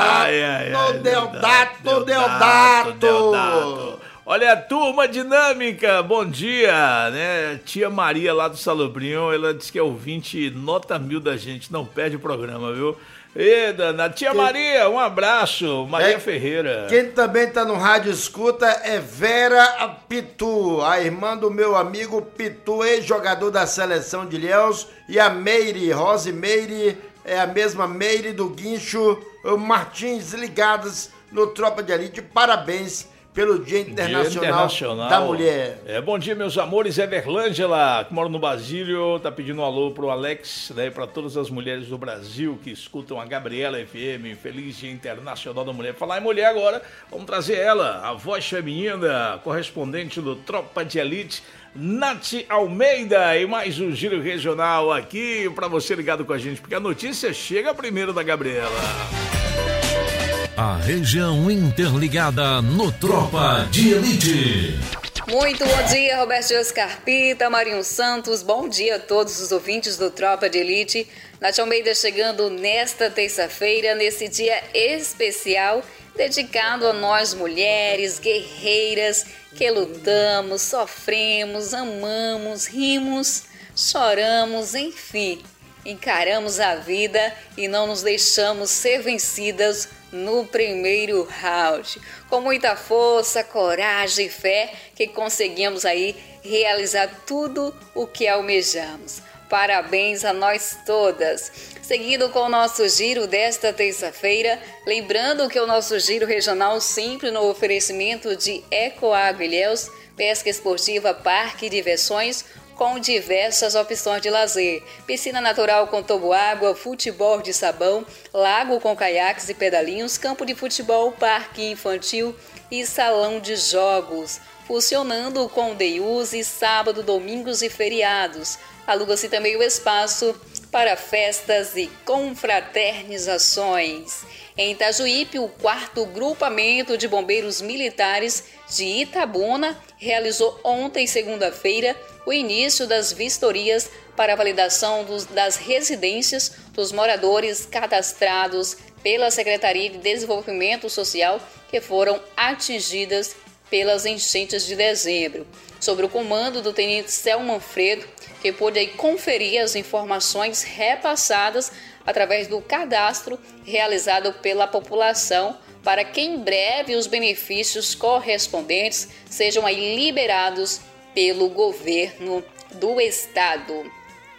Deodato! Olha a turma dinâmica, bom dia, né? Tia Maria lá do Salobrinho, ela disse que é ouvinte nota 1000 da gente, não perde o programa, viu? E dona Tia Maria, um abraço, Maria Ferreira. Quem também tá no rádio escuta é Vera Pitu, a irmã do meu amigo Pitu, ex-jogador da seleção de Ilhéus, e a Meire, Rosimeire, é a mesma Meire do Guincho Martins, ligadas no Tropa de Elite, parabéns pelo Dia Internacional da Mulher. Bom dia, meus amores. Everlângela, que mora no Basílio, tá pedindo um alô pro Alex, né, para todas as mulheres do Brasil que escutam a Gabriela FM. Feliz Dia Internacional da Mulher. Falar em mulher agora, vamos trazer ela, a voz feminina, correspondente do Tropa de Elite, Nath Almeida, e mais um giro regional aqui para você ligado com a gente, porque a notícia chega primeiro da Gabriela. A região interligada no Tropa de Elite. Muito bom dia, Roberto Escarpita, Marinho Santos, bom dia a todos os ouvintes do Tropa de Elite. Nath Almeida chegando nesta terça-feira, nesse dia especial, dedicado a nós mulheres guerreiras que lutamos, sofremos, amamos, rimos, choramos, enfim, encaramos a vida e não nos deixamos ser vencidas no primeiro round. Com muita força, coragem e fé que conseguimos aí realizar tudo o que almejamos. Parabéns a nós todas. Seguindo com o nosso giro desta terça-feira, lembrando que o nosso giro regional sempre no oferecimento de Ecoagro Ilhéus, pesca esportiva, parque e diversões, com diversas opções de lazer, piscina natural com toboágua, futebol de sabão, lago com caiaques e pedalinhos, campo de futebol, parque infantil e salão de jogos, funcionando com day use, sábado, domingos e feriados. Aluga-se também o espaço para festas e confraternizações. Em Itajuípe, o 4º Grupamento de Bombeiros Militares de Itabuna realizou ontem, segunda-feira, o início das vistorias para a validação das residências dos moradores cadastrados pela Secretaria de Desenvolvimento Social que foram atingidas pelas enchentes de dezembro. Sob o comando do tenente Selman Manfredo, que pôde aí conferir as informações repassadas através do cadastro realizado pela população, para que em breve os benefícios correspondentes sejam aí liberados pelo governo do estado.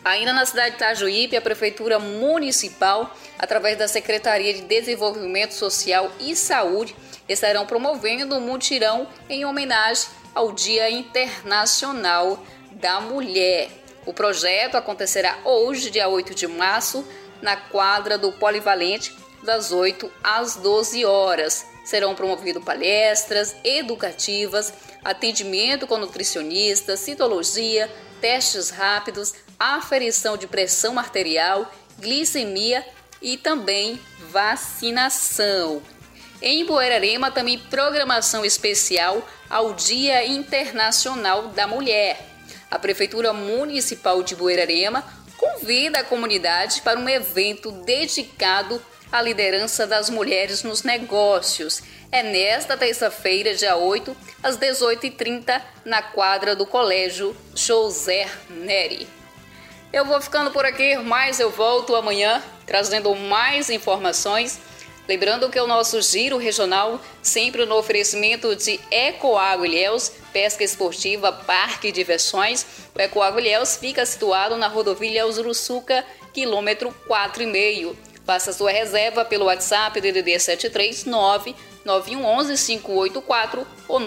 Ainda na cidade de Itajuípe, a Prefeitura Municipal, através da Secretaria de Desenvolvimento Social e Saúde, estarão promovendo um mutirão em homenagem ao Dia Internacional da Mulher. O projeto acontecerá hoje, dia 8 de março, na quadra do Polivalente, das 8 às 12 horas. Serão promovidas palestras educativas, atendimento com nutricionista, citologia, testes rápidos, aferição de pressão arterial, glicemia e também vacinação. Em Buerarema, também programação especial ao Dia Internacional da Mulher. A Prefeitura Municipal de Buerarema convida a comunidade para um evento dedicado à liderança das mulheres nos negócios. É nesta terça-feira, dia 8, às 18h30, na quadra do Colégio José Neri. Eu vou ficando por aqui, mas eu volto amanhã trazendo mais informações. Lembrando que o nosso giro regional, sempre no oferecimento de Ecoagro Ilhéus, pesca esportiva, parque e diversões. O Ecoagro Ilhéus fica situado na rodovia Ilhéus Uruçuca, quilômetro 4,5. Faça sua reserva pelo WhatsApp DDD 739 9111 584 ou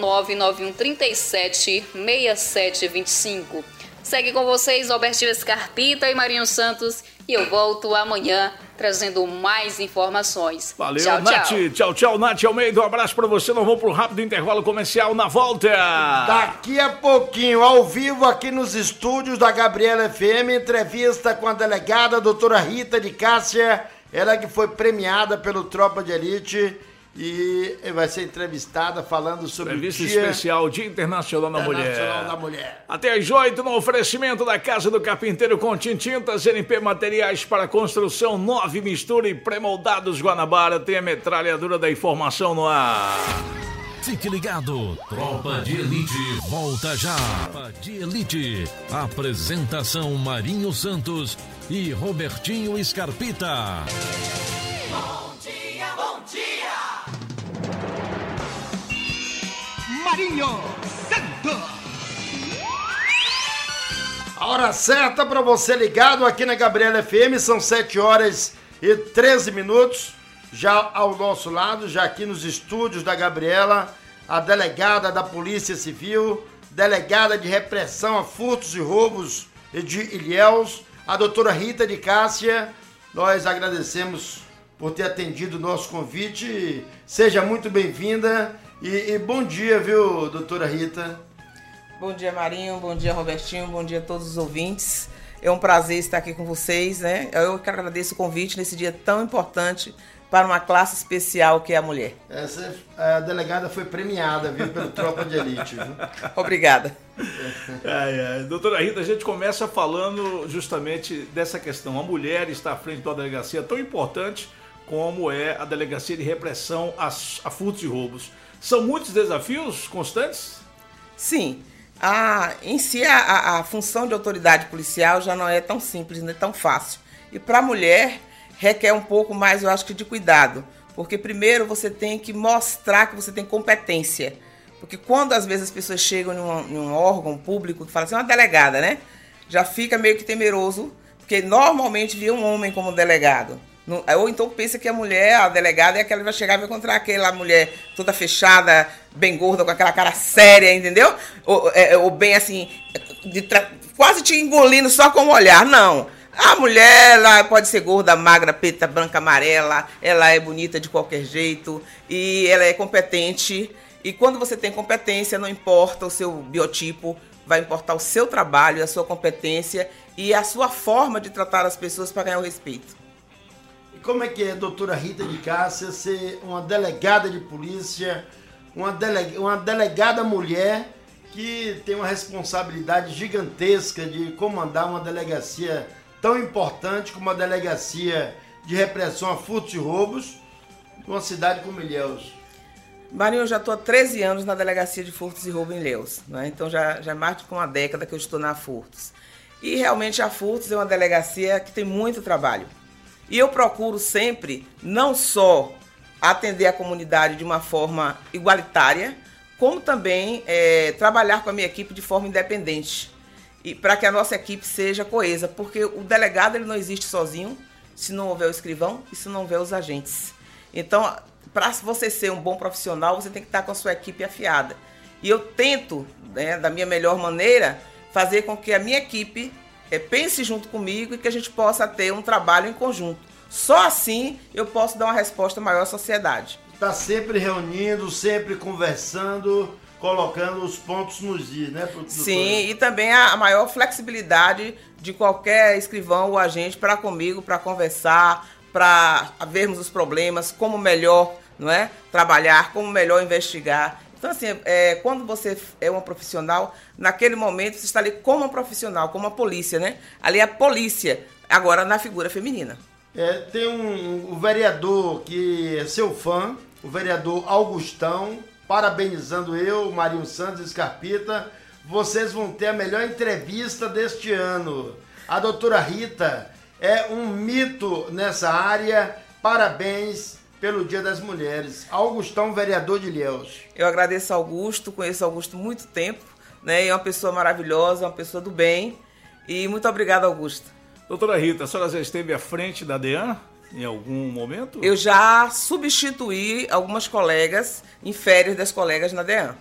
99137 6725. Segue com vocês Robertinho Scarpita e Marinho Santos e eu volto amanhã trazendo mais informações. Valeu, tchau, Nath. tchau. Tchau, Nath Almeida. Um abraço pra você. Nós vamos pro rápido intervalo comercial na volta. Daqui a pouquinho, ao vivo aqui nos estúdios da Gabriela FM, entrevista com a delegada doutora Rita de Cássia, ela que foi premiada pelo Tropa de Elite e vai ser entrevistada falando sobre Entrevista o Dia especial, Dia Internacional da Internacional da Mulher. Até às 8, no oferecimento da Casa do Carpinteiro com Tintintas, NP Materiais para Construção, 9 Mistura e Pré-moldados Guanabara. Tem a metralhadora da informação no ar. Fique ligado, Tropa de Elite volta já. Tropa de Elite, apresentação Marinho Santos e Robertinho Scarpita. Bom dia, bom dia! Marinho Santos. A hora certa para você ligado aqui na Gabriela FM, são 7 horas e 13 minutos. Já ao nosso lado, já aqui nos estúdios da Gabriela, a delegada da Polícia Civil, delegada de repressão a furtos e roubos de Ilhéus, a doutora Rita de Cássia. Nós agradecemos por ter atendido o nosso convite. Seja muito bem-vinda. E bom dia, viu, doutora Rita? Bom dia, Marinho. Bom dia, Robertinho. Bom dia a todos os ouvintes. É um prazer estar aqui com vocês, né? Eu que agradeço o convite nesse dia tão importante para uma classe especial que é a mulher. A delegada foi premiada, viu, pelo Tropa de Elite. Viu? Obrigada. Doutora Rita, a gente começa falando justamente dessa questão. A mulher está à frente de uma delegacia tão importante como é a Delegacia de Repressão a Furtos e Roubos. São muitos desafios constantes? Sim. Em si, a função de autoridade policial já não é tão simples, não é tão fácil. E para a mulher, requer um pouco mais, eu acho que, de cuidado. Porque, primeiro, você tem que mostrar que você tem competência. Porque quando, às vezes, as pessoas chegam em um órgão público que fala assim, uma delegada, né? Já fica meio que temeroso, porque normalmente vê um homem como delegado. Ou então pensa que a mulher, a delegada, é aquela que vai chegar e vai encontrar aquela mulher toda fechada, bem gorda, com aquela cara séria, entendeu? Ou bem assim, quase te engolindo só com o olhar. Não. A mulher, ela pode ser gorda, magra, preta, branca, amarela, ela é bonita de qualquer jeito e ela é competente. E quando você tem competência, não importa o seu biotipo, vai importar o seu trabalho, a sua competência e a sua forma de tratar as pessoas para ganhar o respeito. Como é que é, doutora Rita de Cássia, ser uma delegada de polícia, uma delegada mulher que tem uma responsabilidade gigantesca de comandar uma delegacia tão importante como a Delegacia de Repressão a Furtos e Roubos, numa cidade como Ilhéus? Marinho, eu já estou há 13 anos na Delegacia de Furtos e Roubos em Ilhéus, né? Então já é mais de uma década que eu estou na Furtos. E realmente a Furtos é uma delegacia que tem muito trabalho. E eu procuro sempre não só atender a comunidade de uma forma igualitária, como também trabalhar com a minha equipe de forma independente. e para que a nossa equipe seja coesa, porque o delegado ele não existe sozinho se não houver o escrivão e se não houver os agentes. Então, para você ser um bom profissional, você tem que estar com a sua equipe afiada. E eu tento, né, da minha melhor maneira, fazer com que a minha equipe pense junto comigo e que a gente possa ter um trabalho em conjunto. Só assim eu posso dar uma resposta maior à sociedade. Está sempre reunindo, sempre conversando, colocando os pontos nos is, né, doutora? Sim, e também a maior flexibilidade de qualquer escrivão ou agente para comigo, para conversar, para vermos os problemas, como melhor, não é, trabalhar, como melhor investigar. Então, assim, quando você é uma profissional, naquele momento você está ali como um profissional, como a polícia, né? Ali é a polícia, agora na figura feminina. Tem o vereador que é seu fã, o vereador Augustão, parabenizando eu, Marinho Santos e Scarpita. Vocês vão ter a melhor entrevista deste ano. A doutora Rita é um mito nessa área. Parabéns pelo Dia das Mulheres. Augustão, vereador de Ilhéus. Eu agradeço ao Augusto, conheço o Augusto há muito tempo, né? É uma pessoa maravilhosa, uma pessoa do bem. E muito obrigada, Augusto. Doutora Rita, a senhora já esteve à frente da DEAN em algum momento? Eu já substituí algumas colegas em férias das colegas na DEAN.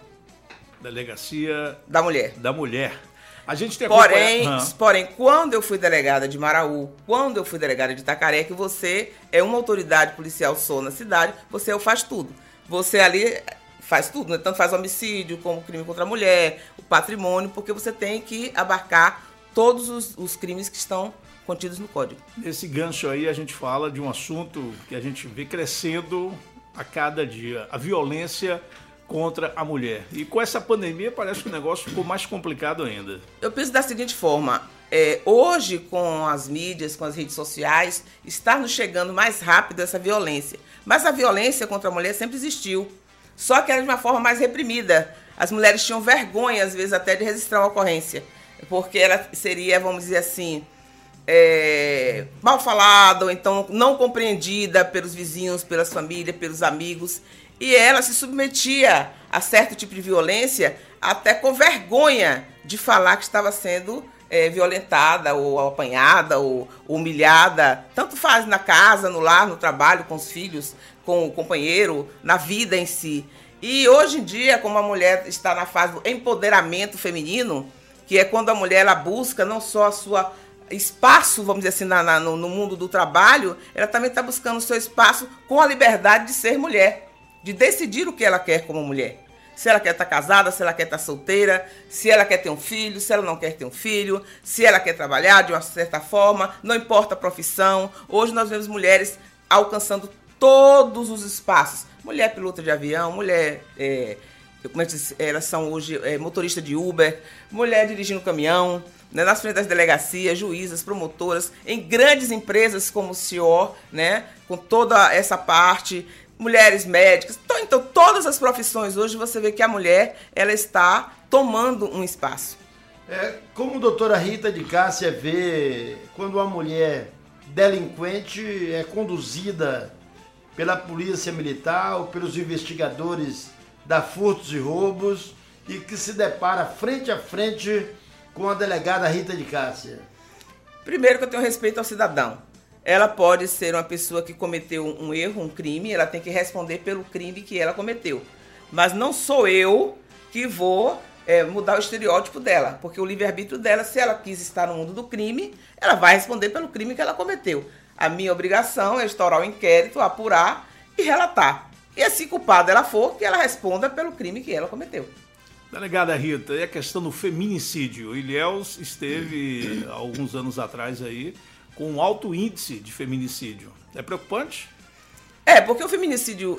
Delegacia da Mulher. Da Mulher. A gente tem Porém, quando eu fui delegada de Maraú, quando eu fui delegada de Itacaré, que você é uma autoridade policial só na cidade, você faz tudo. Você ali faz tudo, né? Tanto faz homicídio, como crime contra a mulher, o patrimônio, porque você tem que abarcar todos os crimes que estão contidos no Código. Nesse gancho aí a gente fala de um assunto que a gente vê crescendo a cada dia, a violência contra a mulher. E com essa pandemia parece que o negócio ficou mais complicado ainda. Eu penso da seguinte forma, hoje com as mídias, com as redes sociais, está nos chegando mais rápido essa violência. Mas a violência contra a mulher sempre existiu, só que era de uma forma mais reprimida. As mulheres tinham vergonha, às vezes, até de registrar uma ocorrência, porque ela seria, vamos dizer assim, mal falada, ou então não compreendida pelos vizinhos, pelas famílias, pelos amigos. E ela se submetia a certo tipo de violência, até com vergonha de falar que estava sendo violentada, ou apanhada, ou humilhada. Tanto faz na casa, no lar, no trabalho, com os filhos, com o companheiro, na vida em si. E hoje em dia, como a mulher está na fase do empoderamento feminino, que é quando a mulher ela busca não só a sua espaço, vamos dizer assim, no mundo do trabalho, ela também está buscando o seu espaço com a liberdade de ser mulher, de decidir o que ela quer como mulher. Se ela quer estar casada, se ela quer estar solteira, se ela quer ter um filho, se ela não quer ter um filho, se ela quer trabalhar de uma certa forma, não importa a profissão. Hoje nós vemos mulheres alcançando todos os espaços. Mulher piloto de avião, mulher, como é que diz, elas são hoje motorista de Uber, mulher dirigindo caminhão, né, nas frentes das delegacias, juízas, promotoras, em grandes empresas como o CEO, né, com toda essa parte, mulheres médicas. Então, todas as profissões hoje você vê que a mulher ela está tomando um espaço. Como a doutora Rita de Cássia vê quando uma mulher delinquente é conduzida pela polícia militar ou pelos investigadores da furtos e roubos e que se depara frente a frente com a delegada Rita de Cássia? Primeiro que eu tenho respeito ao cidadão. Ela pode ser uma pessoa que cometeu um erro, um crime, ela tem que responder pelo crime que ela cometeu. Mas não sou eu que vou mudar o estereótipo dela, porque o livre-arbítrio dela, se ela quis estar no mundo do crime, ela vai responder pelo crime que ela cometeu. A minha obrigação é instaurar o inquérito, apurar e relatar. E se culpada ela for, que ela responda pelo crime que ela cometeu. Delegada Rita, e a questão do feminicídio? Ilhéus esteve, há alguns anos atrás, aí, com um alto índice de feminicídio. É preocupante? Porque o feminicídio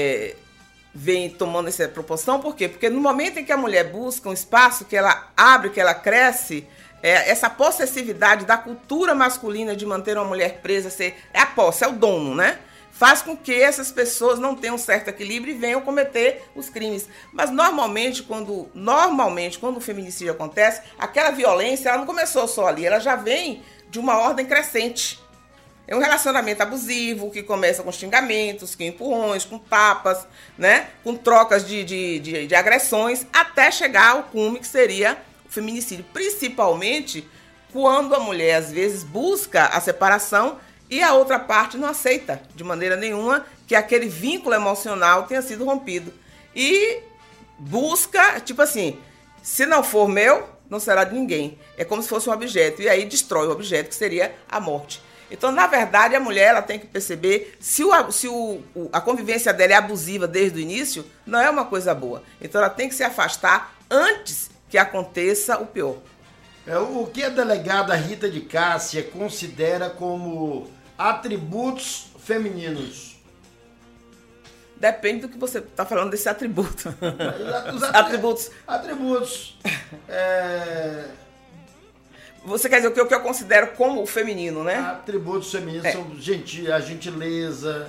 vem tomando essa proporção. Por quê? Porque no momento em que a mulher busca um espaço, que ela abre, que ela cresce, essa possessividade da cultura masculina de manter uma mulher presa, a posse, é o dono, né? Faz com que essas pessoas não tenham um certo equilíbrio e venham cometer os crimes. Mas normalmente, quando o feminicídio acontece, aquela violência ela não começou só ali, ela já vem de uma ordem crescente. É um relacionamento abusivo que começa com xingamentos, com empurrões, com tapas, né? Com trocas de agressões, até chegar ao cume que seria o feminicídio, principalmente quando a mulher, às vezes, busca a separação e a outra parte não aceita de maneira nenhuma que aquele vínculo emocional tenha sido rompido. E busca, tipo assim, se não for meu, não será de ninguém. É como se fosse um objeto. E aí destrói o objeto, que seria a morte. Então, na verdade, a mulher ela tem que perceber se a convivência dela é abusiva desde o início, não é uma coisa boa. Então, ela tem que se afastar antes que aconteça o pior. O que a delegada Rita de Cássia considera como atributos femininos? Depende do que você está falando desse atributo. Atributos. Você quer dizer o que eu considero como o feminino, né? Atributos femininos são a gentileza.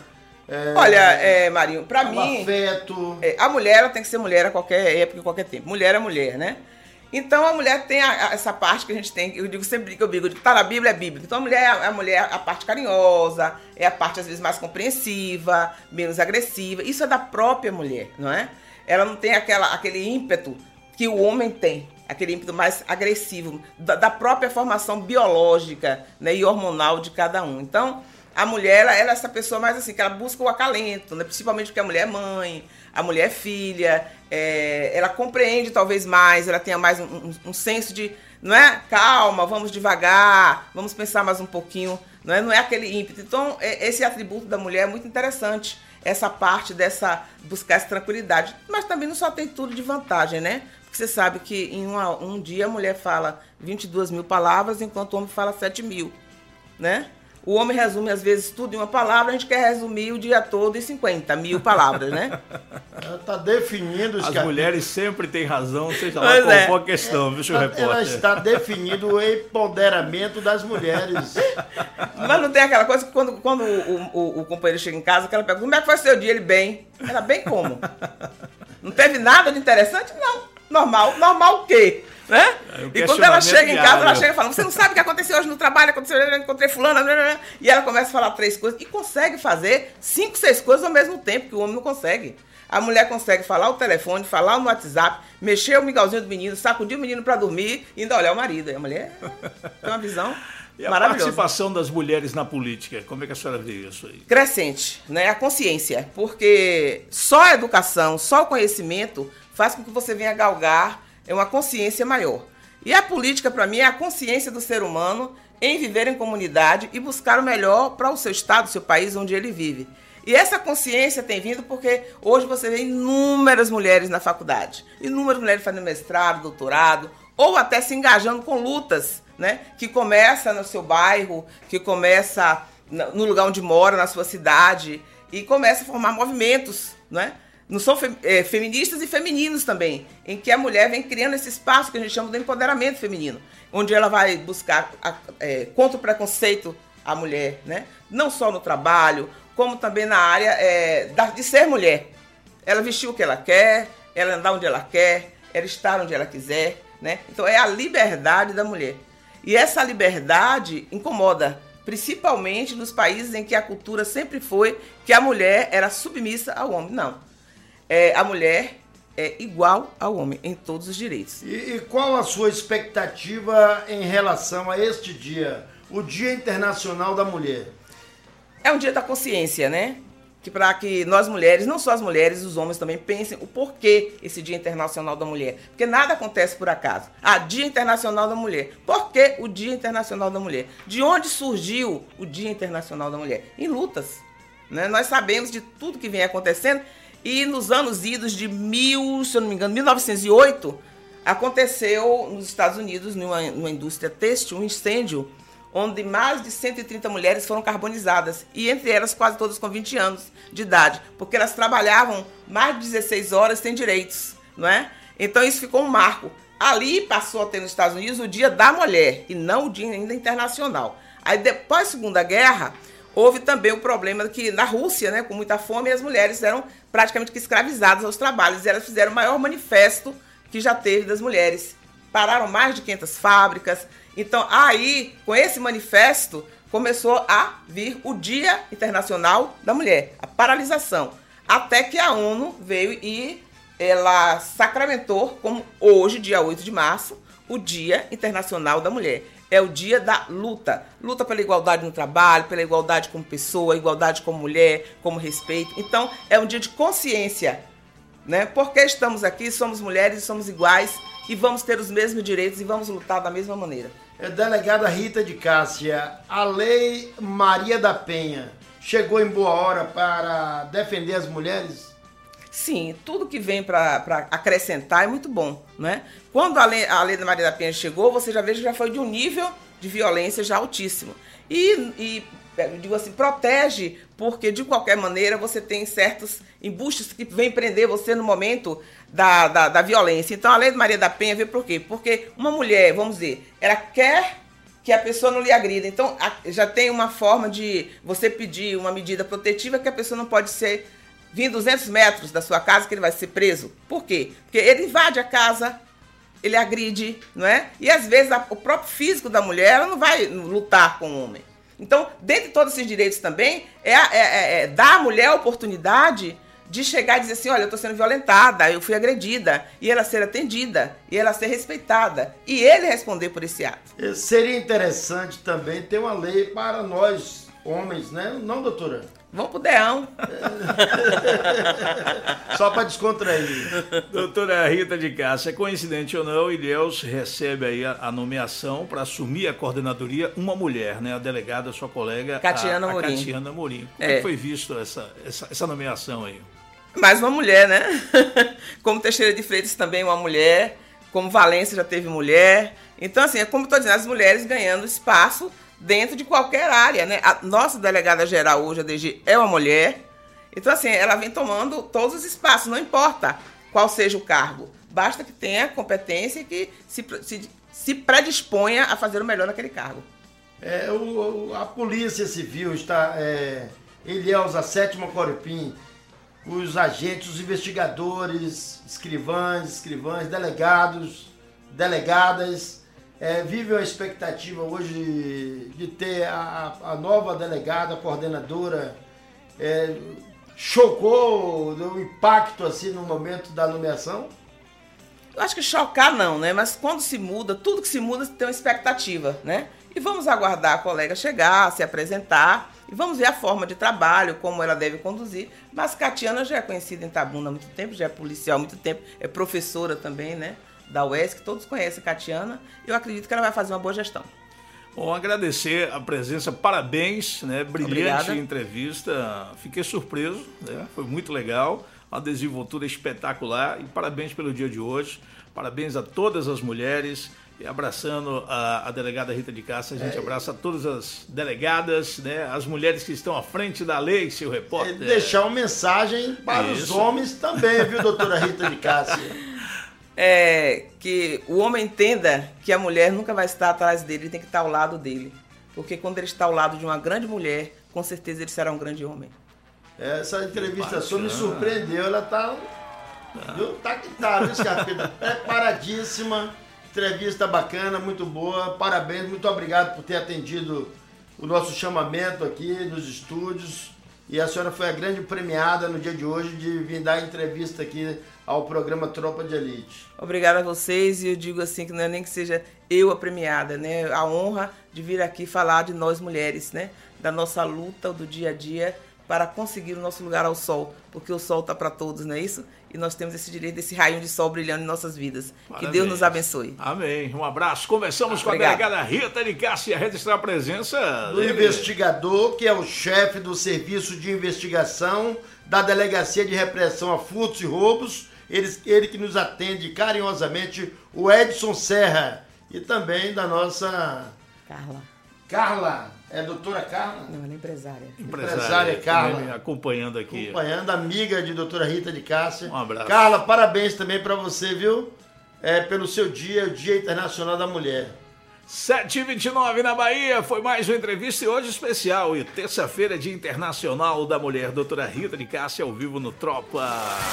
Olha, Marinho, pra mim... afeto. A mulher ela tem que ser mulher a qualquer época, a qualquer tempo. Mulher é mulher, né? Então a mulher tem essa parte que a gente tem, eu digo sempre que eu digo, tá na Bíblia, é bíblica. Então a mulher a parte carinhosa, é a parte às vezes mais compreensiva, menos agressiva. Isso é da própria mulher, não é? Ela não tem aquele ímpeto que o homem tem, aquele ímpeto mais agressivo, da própria formação biológica, né, e hormonal de cada um. Então a mulher ela é essa pessoa mais assim, que ela busca o acalento, né? Principalmente porque a mulher é mãe, a mulher é filha, ela compreende talvez mais, ela tenha mais um senso de, não é? Calma, vamos devagar, vamos pensar mais um pouquinho, não é aquele ímpeto. Então, esse atributo da mulher é muito interessante, essa parte buscar essa tranquilidade. Mas também não só tem tudo de vantagem, né? Porque você sabe que em um dia a mulher fala 22 mil palavras, enquanto o homem fala 7 mil, né? O homem resume, às vezes, tudo em uma palavra, a gente quer resumir o dia todo em 50 mil palavras, né? Ela está definindo... As mulheres sempre têm razão, seja lá qual for a questão, viu, senhor repórter? Ela está definindo o empoderamento das mulheres. Mas não tem aquela coisa que quando o companheiro chega em casa, que ela pergunta, como é que foi seu dia? Ele, bem. Ela, bem como? Não teve nada de interessante? Não. Normal. Normal o quê? Né? E quando ela chega em casa, ela chega falando, você não sabe o que aconteceu hoje no trabalho, eu encontrei fulano, e ela começa a falar 3 coisas, e consegue fazer 5, 6 coisas ao mesmo tempo, que o homem não consegue. A mulher consegue falar o telefone, falar no WhatsApp, mexer o mingauzinho do menino, sacudir o menino para dormir e ainda olhar o marido. E a mulher tem uma visão e a maravilhosa. Participação das mulheres na política, como é que a senhora vê isso aí? Crescente, né? A consciência, porque só a educação, só o conhecimento faz com que você venha galgar uma consciência maior. E a política, para mim, é a consciência do ser humano em viver em comunidade e buscar o melhor para o seu estado, o seu país, onde ele vive. E essa consciência tem vindo porque hoje você vê inúmeras mulheres na faculdade, inúmeras mulheres fazendo mestrado, doutorado, ou até se engajando com lutas, né, que começa no seu bairro, que começa no lugar onde mora, na sua cidade, e começa a formar movimentos, né? Não são feministas e femininos também, em que a mulher vem criando esse espaço que a gente chama de empoderamento feminino, onde ela vai buscar contra o preconceito à mulher, né? Não só no trabalho, como também na área de ser mulher. Ela vestir o que ela quer, ela andar onde ela quer, ela estar onde ela quiser, né? Então é a liberdade da mulher. E essa liberdade incomoda, principalmente nos países em que a cultura sempre foi que a mulher era submissa ao homem. Não. A mulher é igual ao homem em todos os direitos. E qual a sua expectativa em relação a este dia, o Dia Internacional da Mulher? É um dia da consciência, né? Para que nós mulheres, não só as mulheres, os homens também pensem o porquê esse Dia Internacional da Mulher. Porque nada acontece por acaso. Dia Internacional da Mulher. Por que o Dia Internacional da Mulher? De onde surgiu o Dia Internacional da Mulher? Em lutas, né? Nós sabemos de tudo que vem acontecendo. E nos anos idos de 1908, aconteceu nos Estados Unidos, numa indústria têxtil, um incêndio, onde mais de 130 mulheres foram carbonizadas, e entre elas quase todas com 20 anos de idade, porque elas trabalhavam mais de 16 horas sem direitos, não é? Então isso ficou um marco. Ali passou a ter nos Estados Unidos o Dia da Mulher, e não o Dia ainda internacional. Aí depois da Segunda Guerra, houve também o problema que na Rússia, né, com muita fome, as mulheres eram praticamente que escravizadas aos trabalhos. E elas fizeram o maior manifesto que já teve das mulheres. Pararam mais de 500 fábricas. Então, aí, com esse manifesto, começou a vir o Dia Internacional da Mulher, a paralisação. Até que a ONU veio e ela sacramentou, como hoje, dia 8 de março, o Dia Internacional da Mulher. É o dia da luta. Luta pela igualdade no trabalho, pela igualdade como pessoa, igualdade como mulher, como respeito. Então, é um dia de consciência, né? Porque estamos aqui, somos mulheres, somos iguais e vamos ter os mesmos direitos e vamos lutar da mesma maneira. Delegada Rita de Cássia, a Lei Maria da Penha chegou em boa hora para defender as mulheres? Sim, tudo que vem para acrescentar é muito bom, né? Quando a lei da Maria da Penha chegou, você já vê que já foi de um nível de violência já altíssimo. E digo assim, protege, porque de qualquer maneira você tem certos embustes que vêm prender você no momento da violência. Então a lei da Maria da Penha veio por quê? Porque uma mulher, vamos dizer, ela quer que a pessoa não lhe agrida. Então já tem uma forma de você pedir uma medida protetiva que a pessoa não pode ser vir 200 metros da sua casa que ele vai ser preso. Por quê? Porque ele invade a casa, ele agride, não é? E às vezes o próprio físico da mulher ela não vai lutar com o homem. Então, dentre todos esses direitos também, dar à mulher a oportunidade de chegar e dizer assim, olha, eu estou sendo violentada, eu fui agredida, e ela ser atendida, e ela ser respeitada, e ele responder por esse ato. Seria interessante também ter uma lei para nós, homens, né? Não, doutora? Vamos pro Deão. Só para descontrair. Doutora Rita de Cássia, coincidente ou não, Ilhéus recebe aí a nomeação para assumir a coordenadoria uma mulher, né? A delegada, sua colega, Catiana Morim. Catiana Morim. Como é que foi visto essa nomeação aí? Mais uma mulher, né? Como Teixeira de Freitas também uma mulher, como Valência já teve mulher. Então, assim, é como eu estou dizendo, as mulheres ganhando espaço dentro de qualquer área, né? A nossa delegada geral hoje, a DG, é uma mulher. Então, assim, ela vem tomando todos os espaços, não importa qual seja o cargo. Basta que tenha competência e que se predisponha a fazer o melhor naquele cargo. A Polícia Civil está... Ilhéus, a 7ª Corupim, os agentes, os investigadores, escrivãs, delegados, delegadas... vive a expectativa hoje de ter a nova delegada, a coordenadora. Chocou o impacto assim no momento da nomeação? Eu acho que chocar não, né? Mas quando se muda, tudo que se muda tem uma expectativa, né? E vamos aguardar a colega chegar, se apresentar, e vamos ver a forma de trabalho, como ela deve conduzir. Mas Catiana já é conhecida em Itabuna há muito tempo, já é policial há muito tempo, é professora também, né? Da UESC, todos conhecem a Catiana, eu acredito que ela vai fazer uma boa gestão. Bom, agradecer a presença, parabéns, né? Brilhante Obrigada. Entrevista, fiquei surpreso, né? Foi muito legal, uma desenvoltura espetacular e parabéns pelo dia de hoje, parabéns a todas as mulheres e abraçando a delegada Rita de Cássia, a gente abraça todas as delegadas, né? As mulheres que estão à frente da lei, seu repórter. Deixar uma mensagem para os homens também, viu, doutora Rita de Cássia? Que o homem entenda que a mulher nunca vai estar atrás dele, ele tem que estar ao lado dele. Porque quando ele está ao lado de uma grande mulher, com certeza ele será um grande homem. Essa entrevista sua me surpreendeu, ela tá viu, Scarpita? Preparadíssima, entrevista bacana, muito boa, parabéns, muito obrigado por ter atendido o nosso chamamento aqui nos estúdios. E a senhora foi a grande premiada no dia de hoje de vir dar entrevista aqui ao programa Tropa de Elite. Obrigada a vocês, e eu digo assim que não é nem que seja eu a premiada, né? A honra de vir aqui falar de nós mulheres, né? Da nossa luta do dia a dia para conseguir o nosso lugar ao sol, porque o sol está para todos, não é isso? E nós temos esse direito desse raio de sol brilhando em nossas vidas. Parabéns. Que Deus nos abençoe. Amém. Um abraço. Conversamos com a delegada Rita de Cássia, registrar a presença do investigador, que é o chefe do Serviço de Investigação da Delegacia de Repressão a Furtos e Roubos, ele que nos atende carinhosamente, o Edson Serra, e também da nossa... Carla. É a doutora Carla? Não, ela é empresária. Empresária Carla. Acompanhando aqui. Acompanhando, amiga de doutora Rita de Cássia. Um abraço. Carla, parabéns também para você, viu? Pelo seu dia, o Dia Internacional da Mulher. 7h29 na Bahia, foi mais uma entrevista e hoje especial. E terça-feira, Dia Internacional da Mulher. Doutora Rita de Cássia ao vivo no Tropa.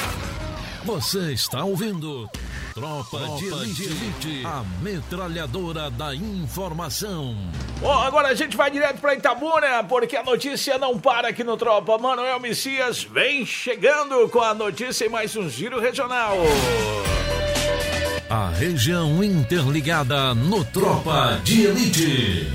Você está ouvindo Tropa de Elite, a metralhadora da informação. Bom, agora a gente vai direto para Itabuna, porque a notícia não para aqui no Tropa. Manuel Messias vem chegando com a notícia e mais um giro regional. A região interligada no Tropa de Elite.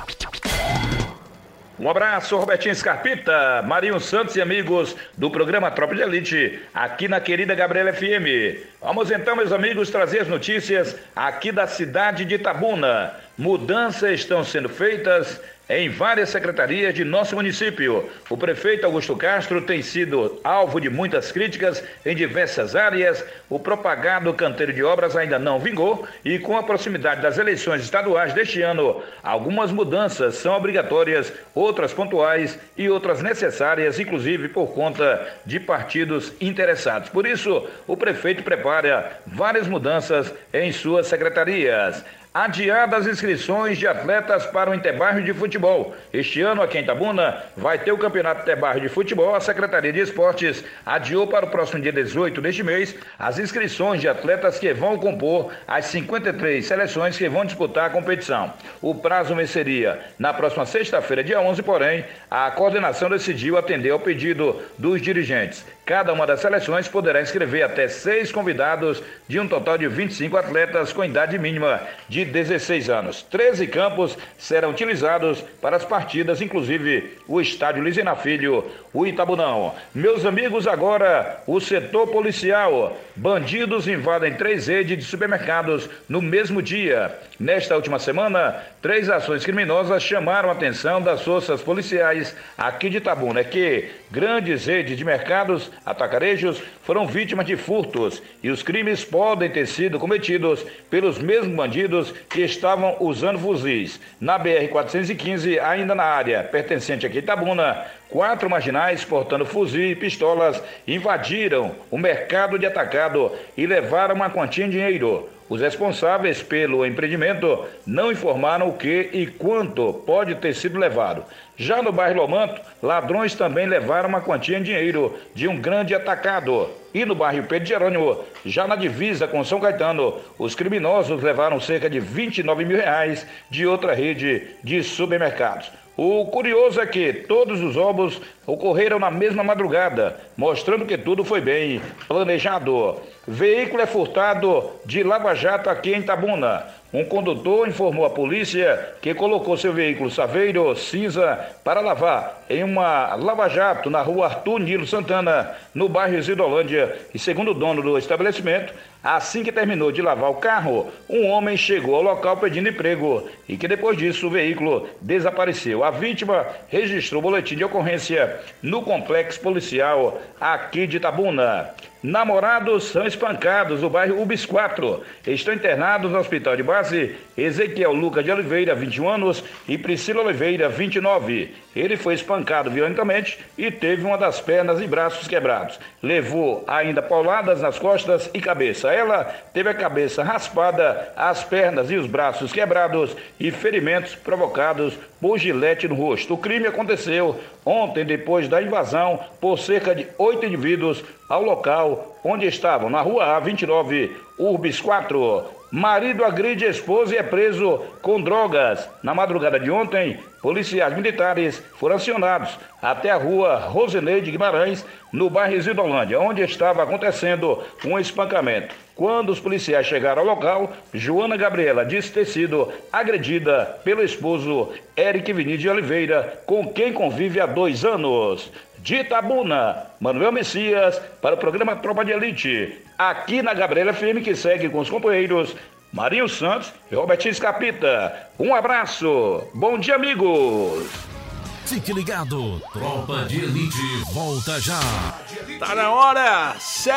Um abraço, Robertinho Scarpita, Marinho Santos e amigos do programa Tropa de Elite, aqui na querida Gabriela FM. Vamos então, meus amigos, trazer as notícias aqui da cidade de Itabuna. Mudanças estão sendo feitas em várias secretarias de nosso município. O prefeito Augusto Castro tem sido alvo de muitas críticas em diversas áreas. O propagado canteiro de obras ainda não vingou e com a proximidade das eleições estaduais deste ano, algumas mudanças são obrigatórias, outras pontuais e outras necessárias, inclusive por conta de partidos interessados. Por isso, o prefeito prepara várias mudanças em suas secretarias. Adiadas as inscrições de atletas para o Interbairro de Futebol. Este ano, aqui em Itabuna, vai ter o Campeonato Interbairro de Futebol. A Secretaria de Esportes adiou para o próximo dia 18 deste mês as inscrições de atletas que vão compor as 53 seleções que vão disputar a competição. O prazo venceria na próxima sexta-feira, dia 11, porém, a coordenação decidiu atender ao pedido dos dirigentes. Cada uma das seleções poderá inscrever até 6 convidados, de um total de 25 atletas com idade mínima de 16 anos. 13 campos serão utilizados para as partidas, inclusive o estádio Lizena Filho, o Itabunão. Meus amigos, agora o setor policial. Bandidos invadem 3 redes de supermercados no mesmo dia. Nesta última semana, 3 ações criminosas chamaram a atenção das forças policiais aqui de Itabuna, que grandes redes de mercados atacarejos foram vítimas de furtos e os crimes podem ter sido cometidos pelos mesmos bandidos que estavam usando fuzis. Na BR-415, ainda na área pertencente aqui a Itabuna, 4 marginais portando fuzis e pistolas invadiram o mercado de atacado e levaram uma quantia em dinheiro. Os responsáveis pelo empreendimento não informaram o que e quanto pode ter sido levado. Já no bairro Lomanto, ladrões também levaram uma quantia em dinheiro de um grande atacado. E no bairro Pedro Jerônimo, já na divisa com São Caetano, os criminosos levaram cerca de R$29 mil de outra rede de supermercados. O curioso é que todos os roubos ocorreram na mesma madrugada, mostrando que tudo foi bem planejado. Veículo é furtado de Lava Jato aqui em Itabuna. Um condutor informou à polícia que colocou seu veículo Saveiro cinza para lavar em uma lava-jato na rua Arthur Nilo Santana, no bairro Isidolândia. E segundo o dono do estabelecimento, assim que terminou de lavar o carro, um homem chegou ao local pedindo emprego e que depois disso o veículo desapareceu. A vítima registrou boletim de ocorrência no complexo policial aqui de Itabuna. Namorados são espancados no bairro UBS 4. Estão internados no hospital de base Ezequiel Lucas de Oliveira, 21 anos, e Priscila Oliveira, 29. Ele foi espancado violentamente e teve uma das pernas e braços quebrados. Levou ainda pauladas nas costas e cabeça. Ela teve a cabeça raspada, as pernas e os braços quebrados e ferimentos provocados por gilete no rosto. O crime aconteceu ontem, depois da invasão por cerca de 8 indivíduos ao local onde estavam, na rua A29, UBS 4. Marido agride esposa e é preso com drogas. Na madrugada de ontem, policiais militares foram acionados até a rua Roseneide Guimarães, no bairro Isidolândia, onde estava acontecendo um espancamento. Quando os policiais chegaram ao local, Joana Gabriela disse ter sido agredida pelo esposo Eric Vinícius de Oliveira, com quem convive há 2 anos. De Itabuna, Manuel Messias, para o programa Tropa de Elite, aqui na Gabriela FM, que segue com os companheiros Marinho Santos e Robertinho Scarpita. Um abraço, bom dia, amigos! Fique ligado, Tropa de Elite volta já. Tá na hora,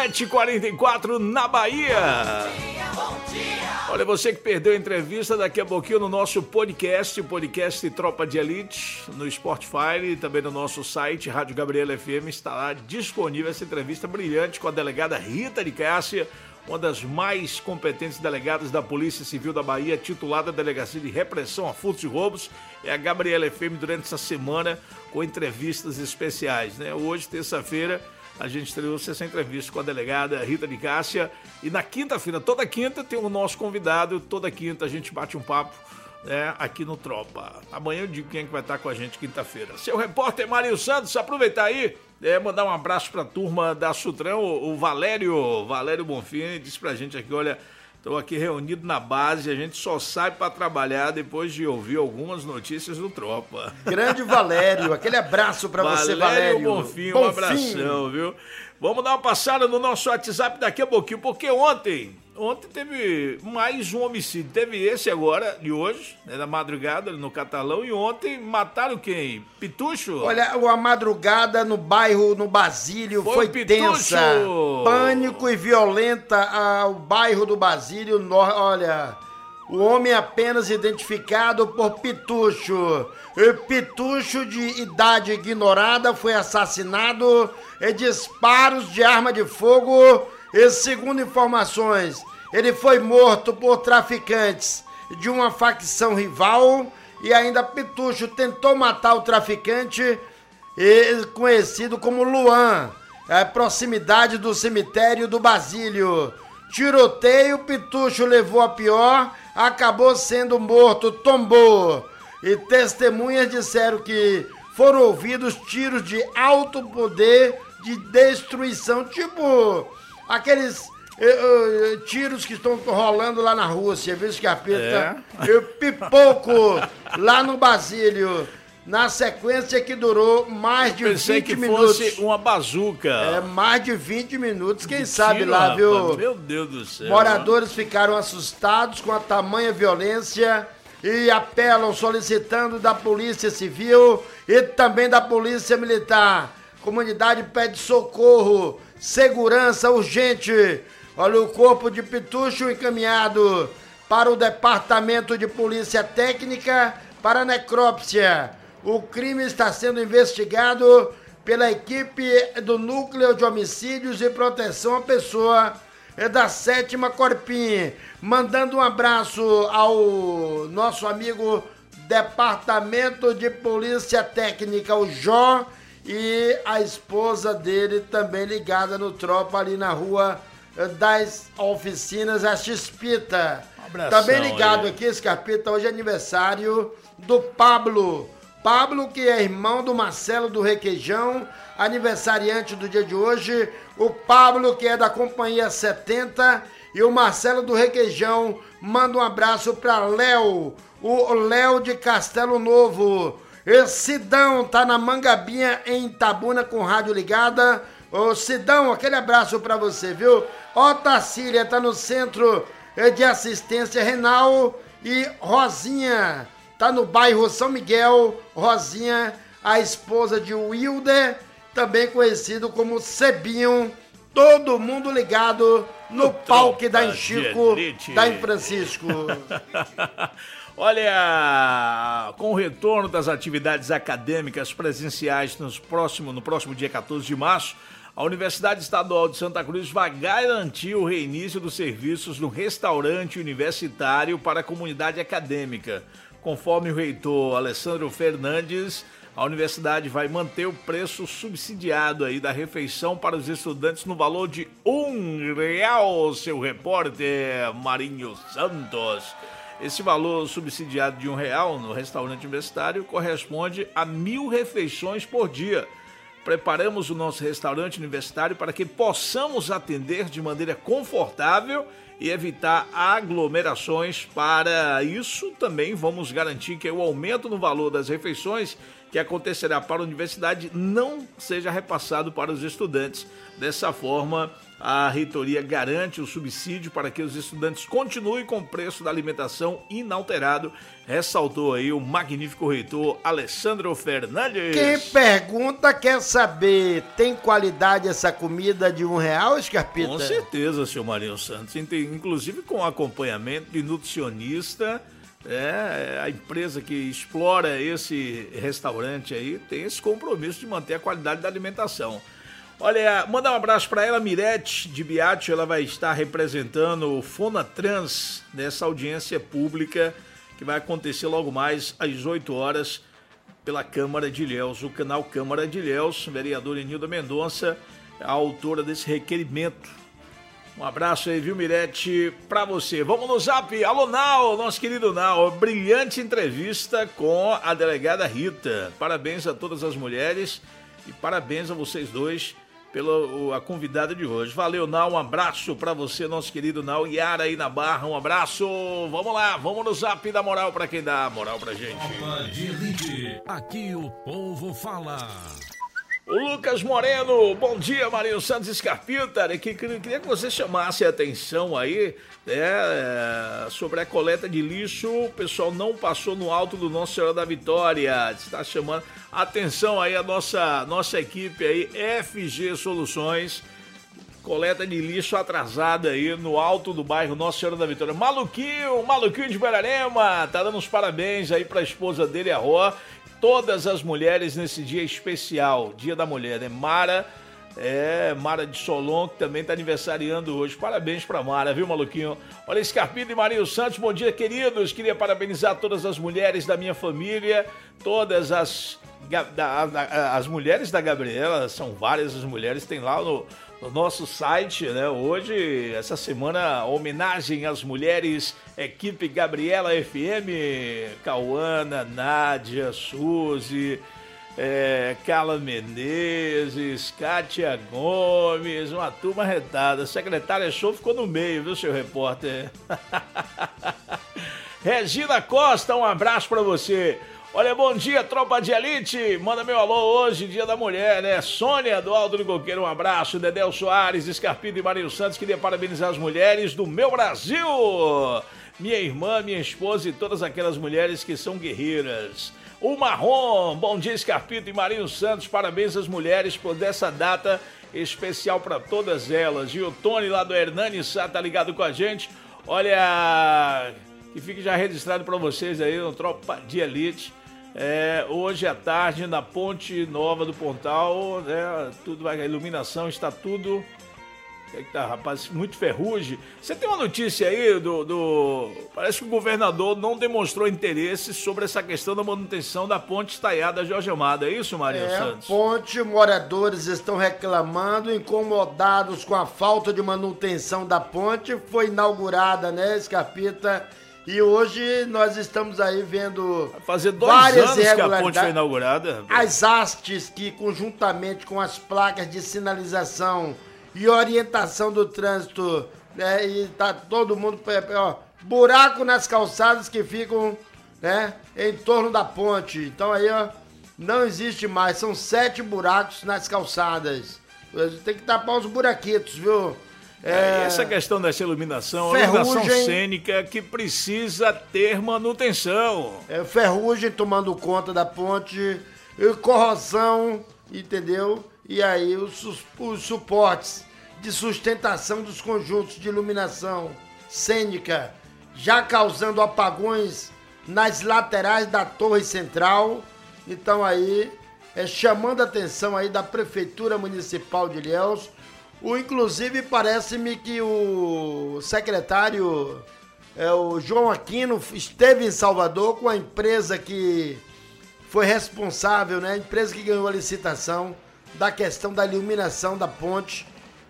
7h44 na Bahia. Olha, você que perdeu a entrevista, daqui a pouquinho no nosso podcast, o podcast Tropa de Elite, no Spotify e também no nosso site, Rádio Gabriela FM, está lá disponível essa entrevista brilhante com a delegada Rita de Cássia, uma das mais competentes delegadas da Polícia Civil da Bahia, titulada Delegacia de Repressão a Furtos e Roubos, é a Gabriela FM durante essa semana com entrevistas especiais, né? Hoje, terça-feira, a gente trouxe essa entrevista com a delegada Rita de Cássia e na quinta-feira, toda quinta, tem o nosso convidado, toda quinta a gente bate um papo, né, aqui no Tropa. Amanhã eu digo quem é que vai estar com a gente quinta-feira. Seu repórter Marinho Santos, aproveitar aí, mandar um abraço pra turma da Sutrão, o Valério Bonfim, disse pra gente aqui, olha, Estou aqui reunido na base, a gente só sai para trabalhar depois de ouvir algumas notícias do Tropa. Grande Valério, aquele abraço para você, Valério. Bonfim, um abração, viu? Vamos dar uma passada no nosso WhatsApp daqui a pouquinho, porque ontem teve mais um homicídio. Teve esse agora, de hoje, né, da madrugada, no Catalão, e ontem mataram quem? Pitucho? Olha, a madrugada no bairro, no Basílio, foi tensa. Pânico e violenta o bairro do Basílio. Olha, o homem apenas identificado por Pitucho. Pitucho, de idade ignorada, foi assassinado em disparos de arma de fogo. E segundo informações, ele foi morto por traficantes de uma facção rival, e ainda Pitucho tentou matar o traficante, conhecido como Luan, a proximidade do cemitério do Basílio. Tiroteio, Pitucho levou a pior, acabou sendo morto, tombou. E testemunhas disseram que foram ouvidos tiros de alto poder de destruição, tipo aqueles tiros que estão rolando lá na Rússia, viu, Scarpeta? Pipoco lá no Basílio, na sequência que durou mais de 20 minutos. Pensei que fosse uma bazuca. Mais de 20 minutos, quem sabe lá, viu? Rapaz, meu Deus do céu. Moradores ficaram assustados com a tamanha violência e apelam solicitando da Polícia Civil e também da Polícia Militar. Comunidade pede socorro, segurança urgente. Olha, o corpo de Pitucho encaminhado para o Departamento de Polícia Técnica para necrópsia. O crime está sendo investigado pela equipe do Núcleo de Homicídios e Proteção à Pessoa da 7ª Corpim. Mandando um abraço ao nosso amigo Departamento de Polícia Técnica, o Jó, e a esposa dele também ligada no Tropa ali na Rua das Oficinas, a Chispita. Também ligado aqui, Scarpeta, hoje é aniversário do Pablo. Pablo, que é irmão do Marcelo do Requeijão, aniversariante do dia de hoje. O Pablo, que é da Companhia 70, e o Marcelo do Requeijão manda um abraço para Léo, o Léo de Castelo Novo. Sidão tá na Mangabinha, em Itabuna, com rádio ligada. Ô Sidão, aquele abraço pra você, viu? Otacília tá no Centro de Assistência Renal. E Rosinha tá no bairro São Miguel. Rosinha, a esposa de Wilder, também conhecido como Cebinho. Todo mundo ligado no palco da Enchico, da em Francisco. Olha, com o retorno das atividades acadêmicas presenciais no próximo dia 14 de março, a Universidade Estadual de Santa Cruz vai garantir o reinício dos serviços no restaurante universitário para a comunidade acadêmica. Conforme o reitor Alessandro Fernandes, a universidade vai manter o preço subsidiado aí da refeição para os estudantes no valor de R$1, seu repórter Marinho Santos. Esse valor subsidiado de R$1 no restaurante universitário corresponde a 1.000 refeições por dia. Preparamos o nosso restaurante universitário para que possamos atender de maneira confortável e evitar aglomerações. Para isso, também vamos garantir que o aumento no valor das refeições que acontecerá para a universidade não seja repassado para os estudantes. Dessa forma, a reitoria garante o subsídio para que os estudantes continuem com o preço da alimentação inalterado, ressaltou aí o magnífico reitor Alessandro Fernandes. Quem pergunta quer saber, tem qualidade essa comida de R$1, Scarpita? Com certeza, senhor Marinho Santos, inclusive com acompanhamento de nutricionista. A empresa que explora esse restaurante aí tem esse compromisso de manter a qualidade da alimentação. Olha, mandar um abraço para ela, Mirete de Biatio. Ela vai estar representando o Fonatrans nessa audiência pública que vai acontecer logo mais às 8 horas pela Câmara de Ilhéus, o canal Câmara de Ilhéus. Vereadora Enilda Mendonça, a autora desse requerimento. Um abraço aí, viu, Mirete, pra você. Vamos no zap. Alô, Nau, nosso querido Nau. Brilhante entrevista com a delegada Rita. Parabéns a todas as mulheres e parabéns a vocês dois pela a convidada de hoje. Valeu, Nau, um abraço pra você, nosso querido Nau. Yara aí na Barra, um abraço. Vamos lá, vamos no zap da moral pra quem dá moral pra gente. Tropa de Elite, aqui o povo fala. O Lucas Moreno, bom dia, Marinho Santos Escarpita. Queria que você chamasse a atenção aí, né, sobre a coleta de lixo. O pessoal não passou no alto do Nossa Senhora da Vitória. Está chamando a atenção aí a nossa equipe aí, FG Soluções. Coleta de lixo atrasada aí no alto do bairro Nossa Senhora da Vitória. Maluquinho de Berarema, tá dando os parabéns aí pra esposa dele, a Ró. Todas as mulheres nesse dia especial, Dia da Mulher, né? Mara de Solon, que também tá aniversariando hoje. Parabéns pra Mara, viu, Maluquinho? Olha, Escarpita e Marinho Santos, bom dia, queridos. Queria parabenizar todas as mulheres da minha família, todas as mulheres da Gabriela, são várias as mulheres, tem lá no nosso site, né? Hoje, essa semana, homenagem às mulheres, equipe Gabriela FM, Cauana, Nádia, Suzy, Carla Menezes, Kátia Gomes, uma turma retada. Secretária Show ficou no meio, viu, seu repórter? Regina Costa, um abraço pra você. Olha, bom dia, tropa de elite. Manda meu alô hoje, Dia da Mulher, né? Sônia do Alto do Coqueiro, um abraço. Dedéu Soares, Escarpita e Marinho Santos. Queria parabenizar as mulheres do meu Brasil. Minha irmã, minha esposa e todas aquelas mulheres que são guerreiras. O Marrom, bom dia, Escarpita e Marinho Santos. Parabéns às mulheres por dessa data especial para todas elas. E o Tony lá do Hernani Sá tá ligado com a gente. Olha, que fique já registrado para vocês aí no Tropa de Elite. Hoje à tarde na Ponte Nova do Pontal, né, a iluminação está tudo. Tá, rapaz, muito ferrugem. Você tem uma notícia aí parece que o governador não demonstrou interesse sobre essa questão da manutenção da ponte estaiada Jorge Amado. É isso, Maria Santos? Ponte, moradores estão reclamando, incomodados com a falta de manutenção da ponte. Foi inaugurada, né, Escarpita? E hoje nós estamos aí vendo vai fazer 2 várias anos que a ponte foi inaugurada. As hastes que, conjuntamente com as placas de sinalização e orientação do trânsito, né, e tá todo mundo, buraco nas calçadas que ficam, né, em torno da ponte. Então aí, não existe mais, são 7 buracos nas calçadas. Tem que tapar os buraquitos, viu? Essa questão dessa iluminação cênica que precisa ter manutenção. Ferrugem tomando conta da ponte, corrosão, entendeu? E aí os suportes de sustentação dos conjuntos de iluminação cênica já causando apagões nas laterais da torre central. Então aí, chamando a atenção aí da Prefeitura Municipal de Ilhéus. Inclusive, parece-me que o secretário, o João Aquino, esteve em Salvador com a empresa que foi responsável, né? A empresa que ganhou a licitação da questão da iluminação da ponte.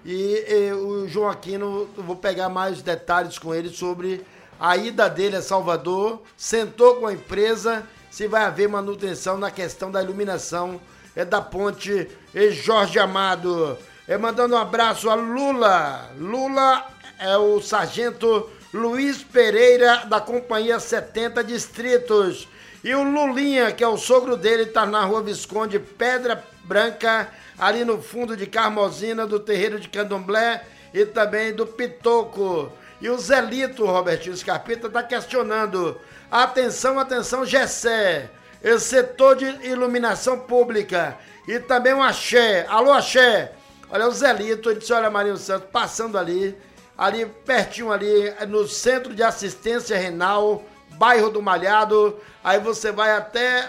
E o João Aquino, eu vou pegar mais detalhes com ele sobre a ida dele a Salvador. Sentou com a empresa se vai haver manutenção na questão da iluminação da ponte Jorge Amado. Mandando um abraço a Lula. Lula é o sargento Luiz Pereira, da Companhia 70 Distritos. E o Lulinha, que é o sogro dele, está na Rua Visconde Pedra Branca, ali no fundo de Carmozina, do terreiro de Candomblé e também do Pitoco. E o Zelito, Robertinho Escarpita, está questionando. Atenção, atenção, Gessé. Esse setor de iluminação pública. E também um axé. Alô, axé. Olha, o Zelito, ele disse, olha, Marinho Santos, passando ali pertinho ali, no Centro de Assistência Renal, bairro do Malhado, aí você vai até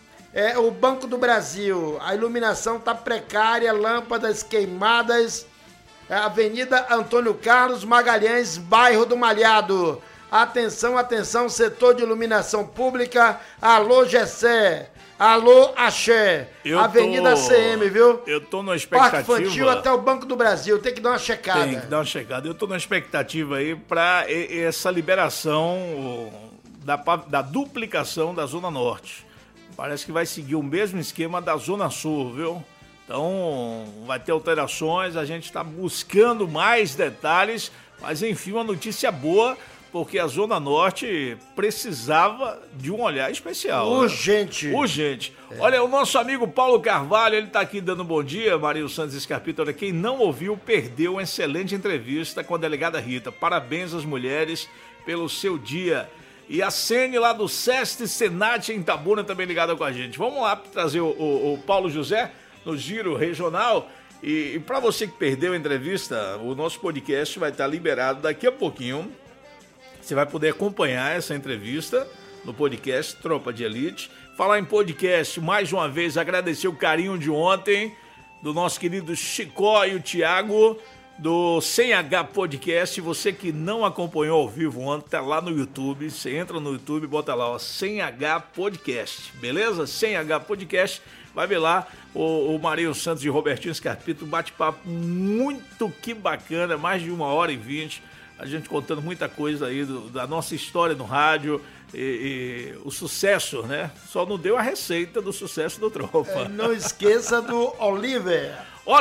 o Banco do Brasil, a iluminação tá precária, lâmpadas queimadas, Avenida Antônio Carlos Magalhães, bairro do Malhado. Atenção, atenção, setor de iluminação pública, alô, Gessé. Alô, Axé, Avenida CM, viu? Eu tô na expectativa. Parque Infantil até o Banco do Brasil, tem que dar uma checada. Tem que dar uma checada. Eu tô na expectativa aí pra essa liberação da duplicação da Zona Norte. Parece que vai seguir o mesmo esquema da Zona Sul, viu? Então, vai ter alterações, a gente está buscando mais detalhes, mas enfim, uma notícia boa, porque a Zona Norte precisava de um olhar especial. Urgente. Né? Urgente. Olha, o nosso amigo Paulo Carvalho, ele está aqui dando um bom dia, Marinho Santos Scarpita. Olha, quem não ouviu, perdeu uma excelente entrevista com a delegada Rita. Parabéns às mulheres pelo seu dia. E a Sene lá do SEST Senat em Itabuna também ligada com a gente. Vamos lá trazer o Paulo José no Giro Regional. E para você que perdeu a entrevista, o nosso podcast vai estar liberado daqui a pouquinho. Você vai poder acompanhar essa entrevista no podcast Tropa de Elite. Falar em podcast, mais uma vez, agradecer o carinho de ontem do nosso querido Chicó e o Thiago do Sem H Podcast. Você que não acompanhou ao vivo ontem, tá lá no YouTube. Você entra no YouTube e bota lá, ó, Sem H Podcast, beleza? Sem H Podcast. Vai ver lá o Marinho Santos e o Robertinho Scarpita, um bate-papo muito que bacana, mais de 1h20. A gente contando muita coisa aí da nossa história no rádio e o sucesso, né? Só não deu a receita do sucesso do Tropa. Não esqueça do Oliver.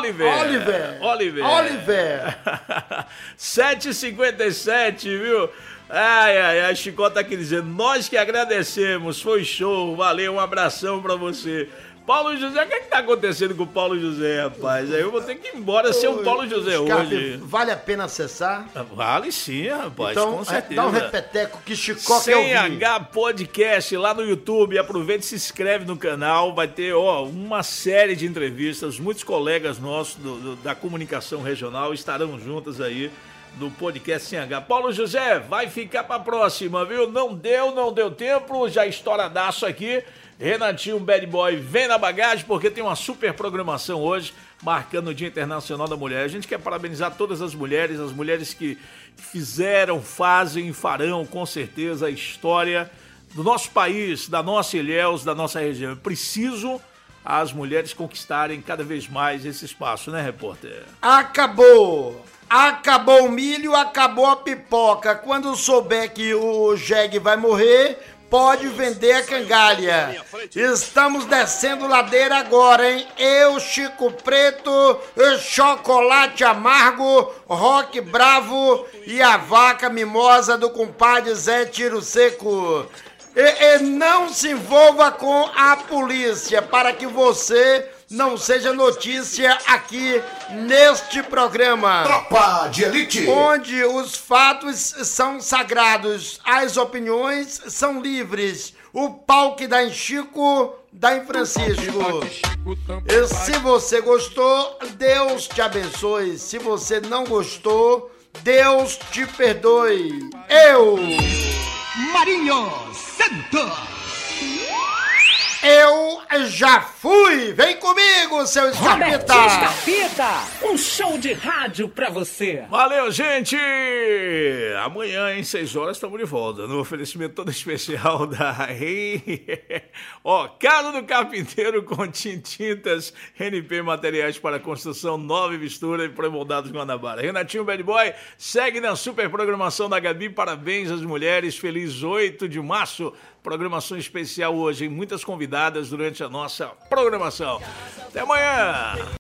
7h57, viu? Ai, Chicó tá aqui dizendo, nós que agradecemos, foi show, valeu, um abração pra você. Paulo José, o que tá acontecendo com o Paulo José, rapaz? Aí eu vou ter que ir embora sem o Paulo José hoje. Vale a pena acessar? Vale sim, rapaz, então, com certeza. Dá um repeteco que Chicó quer ouvir. Sem H Podcast lá no YouTube, aproveita e se inscreve no canal, vai ter uma série de entrevistas, muitos colegas nossos da comunicação regional estarão juntos aí no podcast Sem H. Paulo José, vai ficar pra próxima, viu? Não deu tempo, já estouradaço aqui. Renatinho Bad Boy vem na bagagem porque tem uma super programação hoje, marcando o Dia Internacional da Mulher. A gente quer parabenizar todas as mulheres que fizeram, fazem e farão com certeza a história do nosso país, da nossa Ilhéus, da nossa região. É preciso as mulheres conquistarem cada vez mais esse espaço, né, repórter? Acabou o milho, acabou a pipoca. Quando souber que o jegue vai morrer, pode vender a cangalha. Estamos descendo ladeira agora, hein? Eu, Chico Preto, Chocolate Amargo, Rock Bravo e a vaca mimosa do compadre Zé Tiro Seco. E não se envolva com a polícia para que você não seja notícia aqui neste programa. Tropa de Elite. Onde os fatos são sagrados, as opiniões são livres. O pau que dá em Chico, dá em Francisco. E se você gostou, Deus te abençoe. Se você não gostou, Deus te perdoe. Eu, Marinho Santos. Eu já fui! Vem comigo, seu Scarpita! Scarpita, um show de rádio pra você! Valeu, gente! Amanhã, em 6 horas, estamos de volta. No oferecimento todo especial da Casa do Carpinteiro com tintas NP Materiais para Construção, 9 mistura e pré-moldados Guanabara. Renatinho Bad Boy segue na super programação da Gabi. Parabéns às mulheres. Feliz 8 de março. Programação especial hoje, hein? Muitas convidadas durante a nossa programação. Até amanhã!